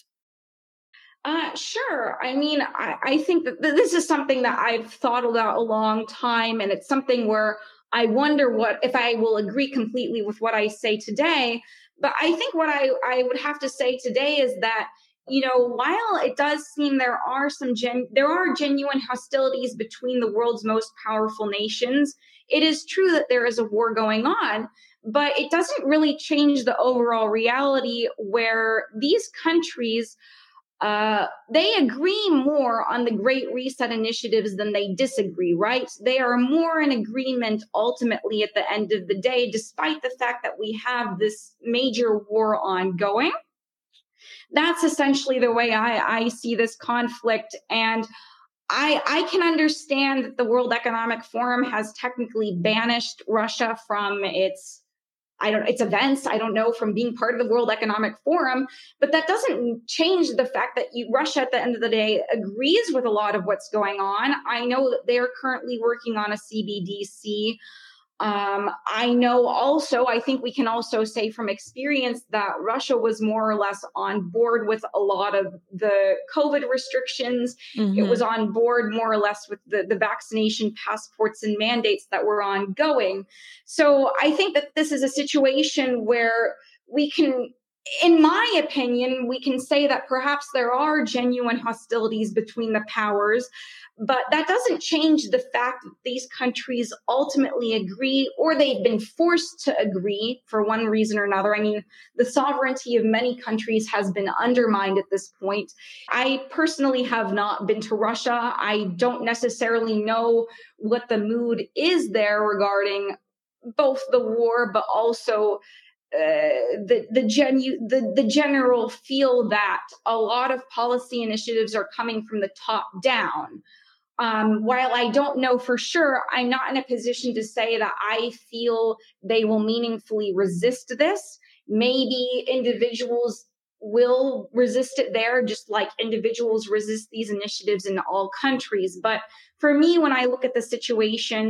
Uh, sure. I mean, I, I think that this is something that I've thought about a long time, and it's something where I wonder what if I will agree completely with what I say today. But I think what I, I would have to say today is that, you know, while it does seem there are some gen, there are genuine hostilities between the world's most powerful nations, it is true that there is a war going on. But it doesn't really change the overall reality where these countries Uh, they agree more on the Great Reset initiatives than they disagree, right? They are more in agreement ultimately at the end of the day, despite the fact that we have this major war ongoing. That's essentially the way I, I see this conflict. And I, I can understand that the World Economic Forum has technically banished Russia from its I don't, its events, I don't know, from being part of the World Economic Forum, but that doesn't change the fact that you, Russia, at the end of the day, agrees with a lot of what's going on. I know that they're currently working on a C B D C. Um, I know also, I think we can also say from experience that Russia was more or less on board with a lot of the COVID restrictions. Mm-hmm. It was on board more or less with the, the vaccination passports and mandates that were ongoing. So I think that this is a situation where we can, in my opinion, we can say that perhaps there are genuine hostilities between the powers, but that doesn't change the fact that these countries ultimately agree, or they've been forced to agree for one reason or another. I mean, the sovereignty of many countries has been undermined at this point. I personally have not been to Russia. I don't necessarily know what the mood is there regarding both the war, but also Uh, the the genu- the the general feel that a lot of policy initiatives are coming from the top down. Um, while I don't know for sure, I'm not in a position to say that I feel they will meaningfully resist this. Maybe individuals will resist it there, just like individuals resist these initiatives in all countries. But for me, when I look at the situation,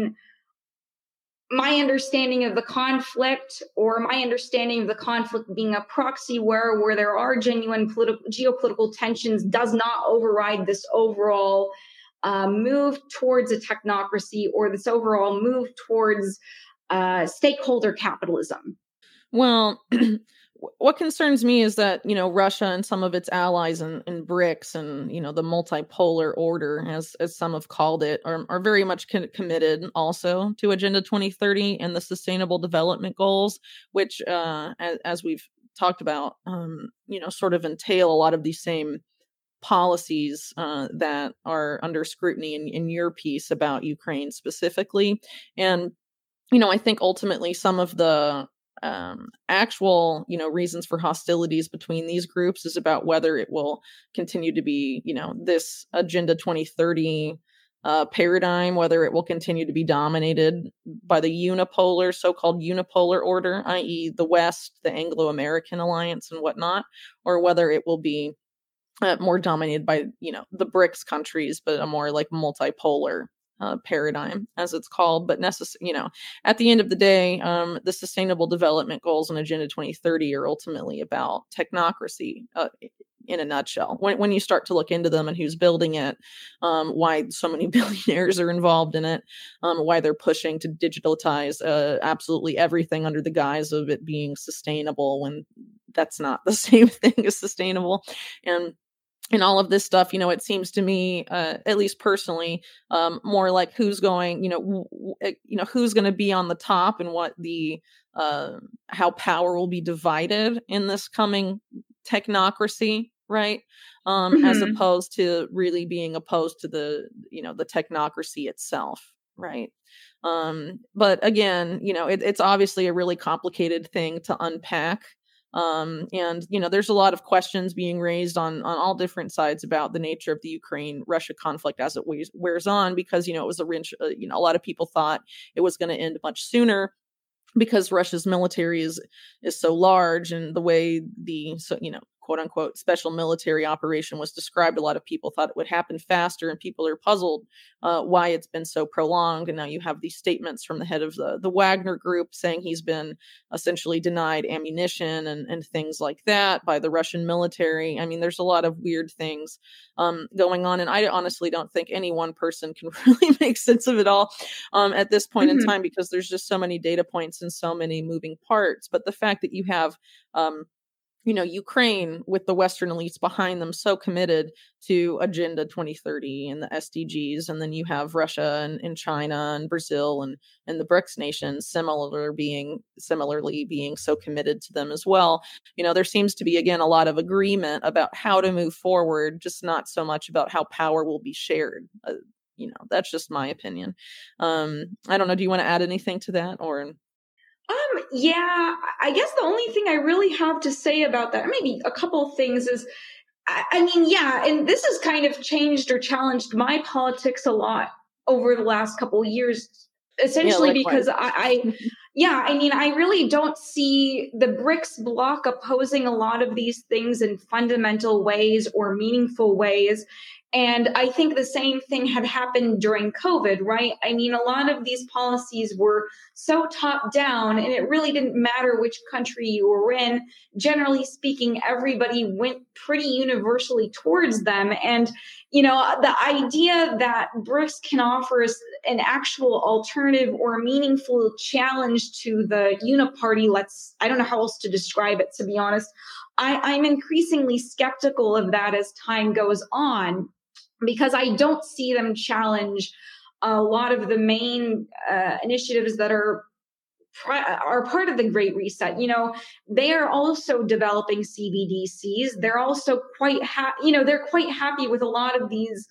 my understanding of the conflict, or my understanding of the conflict being a proxy war where there are genuine political, geopolitical tensions, does not override this overall uh, move towards a technocracy, or this overall move towards uh, stakeholder capitalism. Well, what concerns me is that, you know, Russia and some of its allies and, and BRICS and, you know, the multipolar order, as as some have called it, are, are very much con- committed also to Agenda twenty thirty and the Sustainable Development Goals, which, uh, as, as we've talked about, um, you know, sort of entail a lot of these same policies uh, that are under scrutiny in, in your piece about Ukraine specifically. And, you know, I think ultimately some of the um, actual, you know, reasons for hostilities between these groups is about whether it will continue to be, you know, this Agenda twenty thirty uh, paradigm, whether it will continue to be dominated by the unipolar, so-called unipolar order, that is the West, the Anglo-American alliance and whatnot, or whether it will be uh, more dominated by, you know, the BRICS countries, but a more like multipolar Uh, paradigm, as it's called. But necess- you know, at the end of the day, um, the Sustainable Development Goals and Agenda twenty thirty are ultimately about technocracy uh, in a nutshell. When, when you start to look into them and who's building it, um, why so many billionaires are involved in it, um, why they're pushing to digitalize uh, absolutely everything under the guise of it being sustainable, when that's not the same thing as sustainable. And and all of this stuff, you know, it seems to me, uh, at least personally, um, more like who's going, you know, w- w- you know, who's going to be on the top, and what the, uh, how power will be divided in this coming technocracy, right? um, as Mhm. opposed to really being opposed to the, you know, the technocracy itself, right? Um, but again, you know, it, it's obviously a really complicated thing to unpack. Um, and you know, there's a lot of questions being raised on on all different sides about the nature of the Ukraine Russia conflict as it wears, wears on, because you know it was a wrench. Uh, you know, a lot of people thought it was going to end much sooner because Russia's military is is so large, and the way the, so you know, quote unquote special military operation was described, a lot of people thought it would happen faster, and people are puzzled uh, why it's been so prolonged. And now you have these statements from the head of the the Wagner Group saying he's been essentially denied ammunition and and things like that by the Russian military. I mean, there's a lot of weird things um, going on, and I honestly don't think any one person can really make sense of it all um, at this point in Mhm. time, because there's just so many data points and so many moving parts. But the fact that you have, um, you know, Ukraine with the Western elites behind them, so committed to Agenda twenty thirty and the S D Gs, and then you have Russia and, and China and Brazil and and the BRICS nations similar being similarly being so committed to them as well. You know, there seems to be again a lot of agreement about how to move forward, just not so much about how power will be shared. Uh, you know, that's just my opinion. Um, I don't know. Do you want to add anything to that, or? Um, yeah, I guess the only thing I really have to say about that, or maybe a couple of things, is I, I mean, yeah, and this has kind of changed or challenged my politics a lot over the last couple of years, Yeah, essentially likewise. because I, I yeah, I mean, I really don't see the BRICS bloc opposing a lot of these things in fundamental ways or meaningful ways. And I think the same thing had happened during COVID, right? I mean, a lot of these policies were so top down, and it really didn't matter which country you were in. Generally speaking, everybody went pretty universally towards them. And, you know, the idea that BRICS can offer us an actual alternative or meaningful challenge to the uniparty, let's, I don't know how else to describe it, to be honest. I, I'm increasingly skeptical of that as time goes on, because I don't see them challenge a lot of the main uh, initiatives that are are part of the Great Reset. You know, they are also developing C B D Cs. They're also quite ha- you know, they're quite happy with a lot of these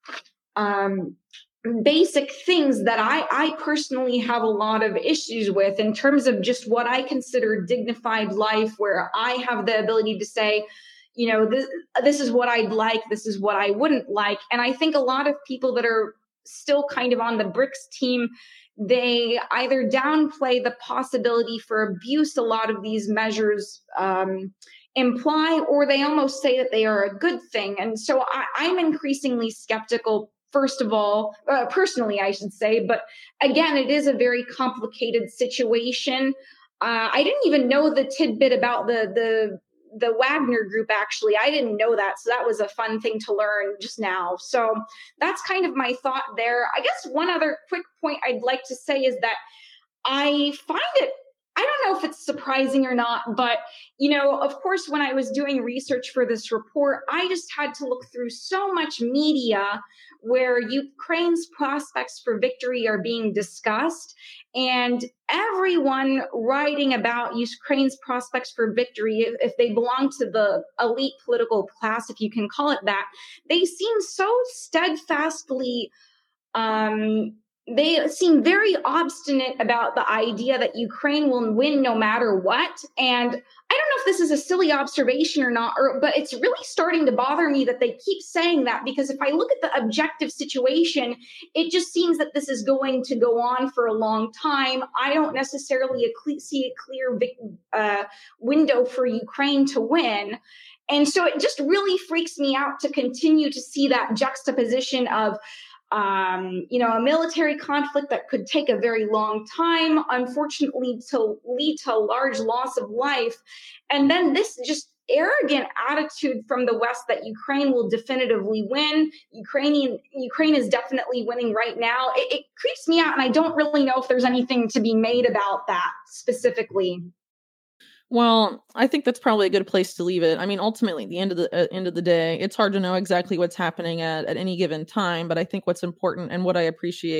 um, basic things that I, I personally have a lot of issues with, in terms of just what I consider dignified life, where I have the ability to say, you know, this, this is what I'd like, this is what I wouldn't like. And I think a lot of people that are still kind of on the BRICS team, they either downplay the possibility for abuse a lot of these measures um, imply, or they almost say that they are a good thing. And so I, I'm increasingly skeptical, first of all, uh, personally, I should say. But again, it is a very complicated situation. Uh, I didn't even know the tidbit about the the the Wagner Group. Actually, I didn't know that, so that was a fun thing to learn just now. So that's kind of my thought there. I guess one other quick point I'd like to say is that I find it, I don't know if it's surprising or not, but, you know, of course, when I was doing research for this report, I just had to look through so much media where Ukraine's prospects for victory are being discussed. And everyone writing about Ukraine's prospects for victory, if, if they belong to the elite political class, if you can call it that, they seem so steadfastly um, they seem very obstinate about the idea that Ukraine will win no matter what. And I don't know if this is a silly observation or not, or, but it's really starting to bother me that they keep saying that, because if I look at the objective situation, it just seems that this is going to go on for a long time. I don't necessarily see a clear uh, window for Ukraine to win. And so it just really freaks me out to continue to see that juxtaposition of um, you know, a military conflict that could take a very long time, unfortunately, to lead to a large loss of life. And then this just arrogant attitude from the West that Ukraine will definitively win. Ukrainian Ukraine is definitely winning right now. It, it creeps me out, and I don't really know if there's anything to be made about that specifically. Well, I think that's probably a good place to leave it. I mean, ultimately, at the end of the uh, end of the day, it's hard to know exactly what's happening at, at any given time. But I think what's important and what I appreciate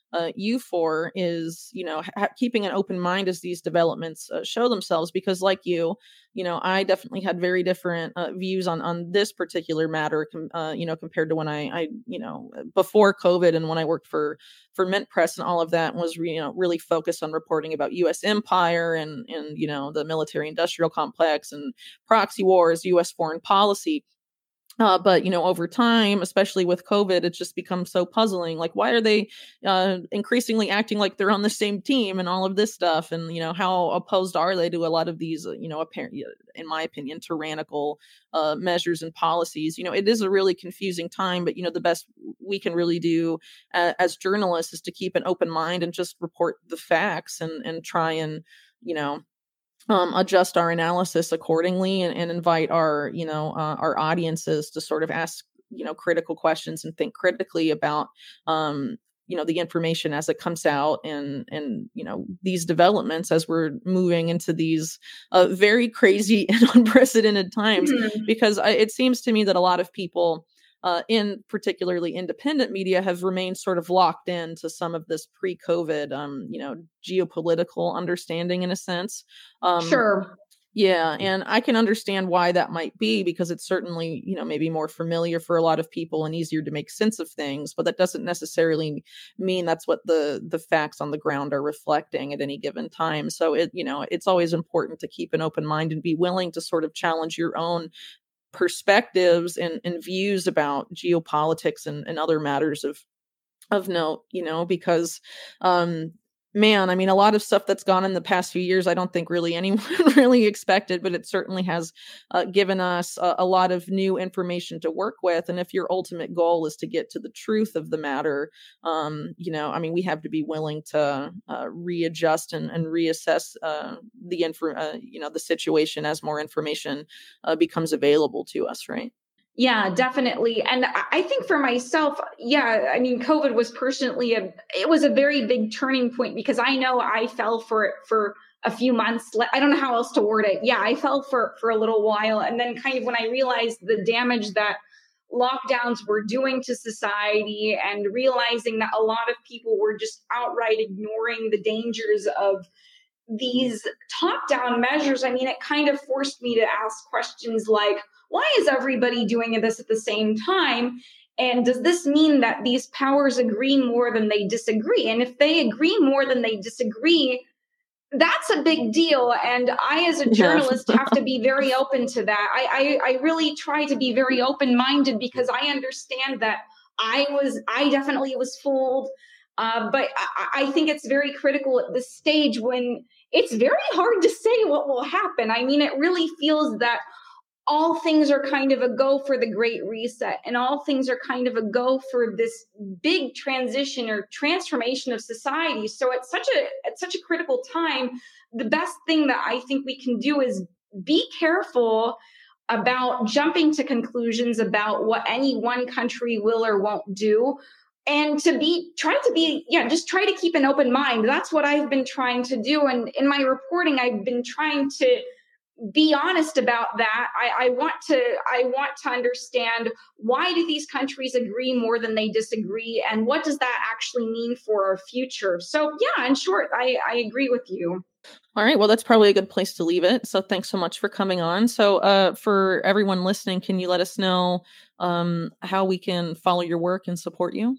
uh, you for is, you know, ha- keeping an open mind as these developments uh, show themselves. Because, like you, you know, I definitely had very different uh, views on on this particular matter, com- uh, you know, compared to when I, I, you know, before COVID and when I worked for for Mint Press and all of that was, re- you know, really focused on reporting about U S empire and and you know the military industrial complex and proxy wars, U S foreign policy. Uh, but you know, over time, especially with COVID, it's just become so puzzling. Like, why are they uh, increasingly acting like they're on the same team and all of this stuff? And you know, how opposed are they to a lot of these, uh, you know, apparent, in my opinion, tyrannical uh, measures and policies? You know, it is a really confusing time. But you know, the best we can really do uh, as journalists is to keep an open mind and just report the facts and and try and you know um, adjust our analysis accordingly and, and invite our you know uh, our audiences to sort of ask you know critical questions and think critically about um, you know the information as it comes out and and you know these developments as we're moving into these uh, very crazy and unprecedented times. Mhm. Because I, it seems to me that a lot of people uh, in particularly independent media have remained sort of locked into some of this pre-COVID, um, you know, geopolitical understanding in a sense. Um, Sure. yeah, and I can understand why that might be because it's certainly, you know, maybe more familiar for a lot of people and easier to make sense of things, but that doesn't necessarily mean that's what the the facts on the ground are reflecting at any given time. So it, you know, it's always important to keep an open mind and be willing to sort of challenge your own perspectives and, and views about geopolitics and, and other matters of of note, you know, because um man, I mean a lot of stuff that's gone in the past few years I don't think really anyone really expected, but it certainly has uh, given us a, a lot of new information to work with. And if your ultimate goal is to get to the truth of the matter, um, you know, I mean, we have to be willing to uh, readjust and, and reassess uh, the info, uh, you know, the situation as more information uh, becomes available to us, right? Yeah, definitely. And I I think for myself, yeah, I mean, COVID was personally a it was a very big turning point because I know I fell for it for a few months. Like, I don't know how else to word it. Yeah, I fell for for a little while, and then kind of when I realized the damage that lockdowns were doing to society, and realizing that a lot of people were just outright ignoring the dangers of these top down measures, I mean, it kind of forced me to ask questions like, why is everybody doing this at the same time? And does this mean that these powers agree more than they disagree? And if they agree more than they disagree, that's a big deal. And I, as a Yeah. journalist, have to be very open to that. I, I, I really try to be very open minded because I understand that I was, I definitely was fooled. Uh, but I, I think it's very critical at this stage when it's very hard to say what will happen. I mean, it really feels that all things are kind of a go for the great reset, and all things are kind of a go for this big transition or transformation of society. So at such a at such a critical time, the best thing that I think we can do is be careful about jumping to conclusions about what any one country will or won't do, and to be try to be yeah just try to keep an open mind. That's what I've been trying to do, and in my reporting I've been trying to be honest about that. I, I want to I want to understand, why do these countries agree more than they disagree, and what does that actually mean for our future? So yeah, in short, I, I agree with you. All right. Well, that's probably a good place to leave it. So thanks so much for coming on. So uh, for everyone listening, can you let us know um, how we can follow your work and support you?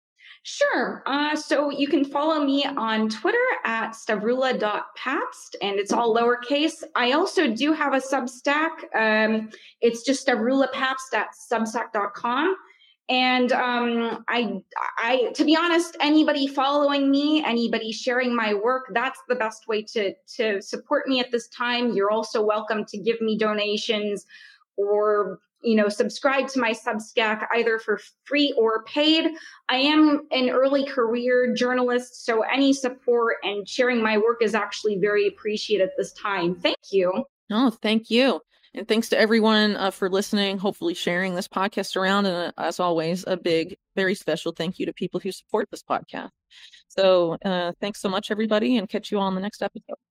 Sure. Uh, so you can follow me on Twitter at stavrula dot pabst, and it's all lowercase. I also do have a Substack. Um, it's just stavrulapabst at substack dot com. And um, I, I, to be honest, anybody following me, anybody sharing my work, that's the best way to to support me at this time. You're also welcome to give me donations, or you know subscribe to my Substack either for free or paid. I am an early career journalist, so any support and sharing my work is actually very appreciated at this time. Thank you. Oh, thank you. And thanks to everyone uh, for listening, hopefully sharing this podcast around. And uh, as always, a big, very special thank you to people who support this podcast. So uh, thanks so much, everybody, and catch you all on the next episode.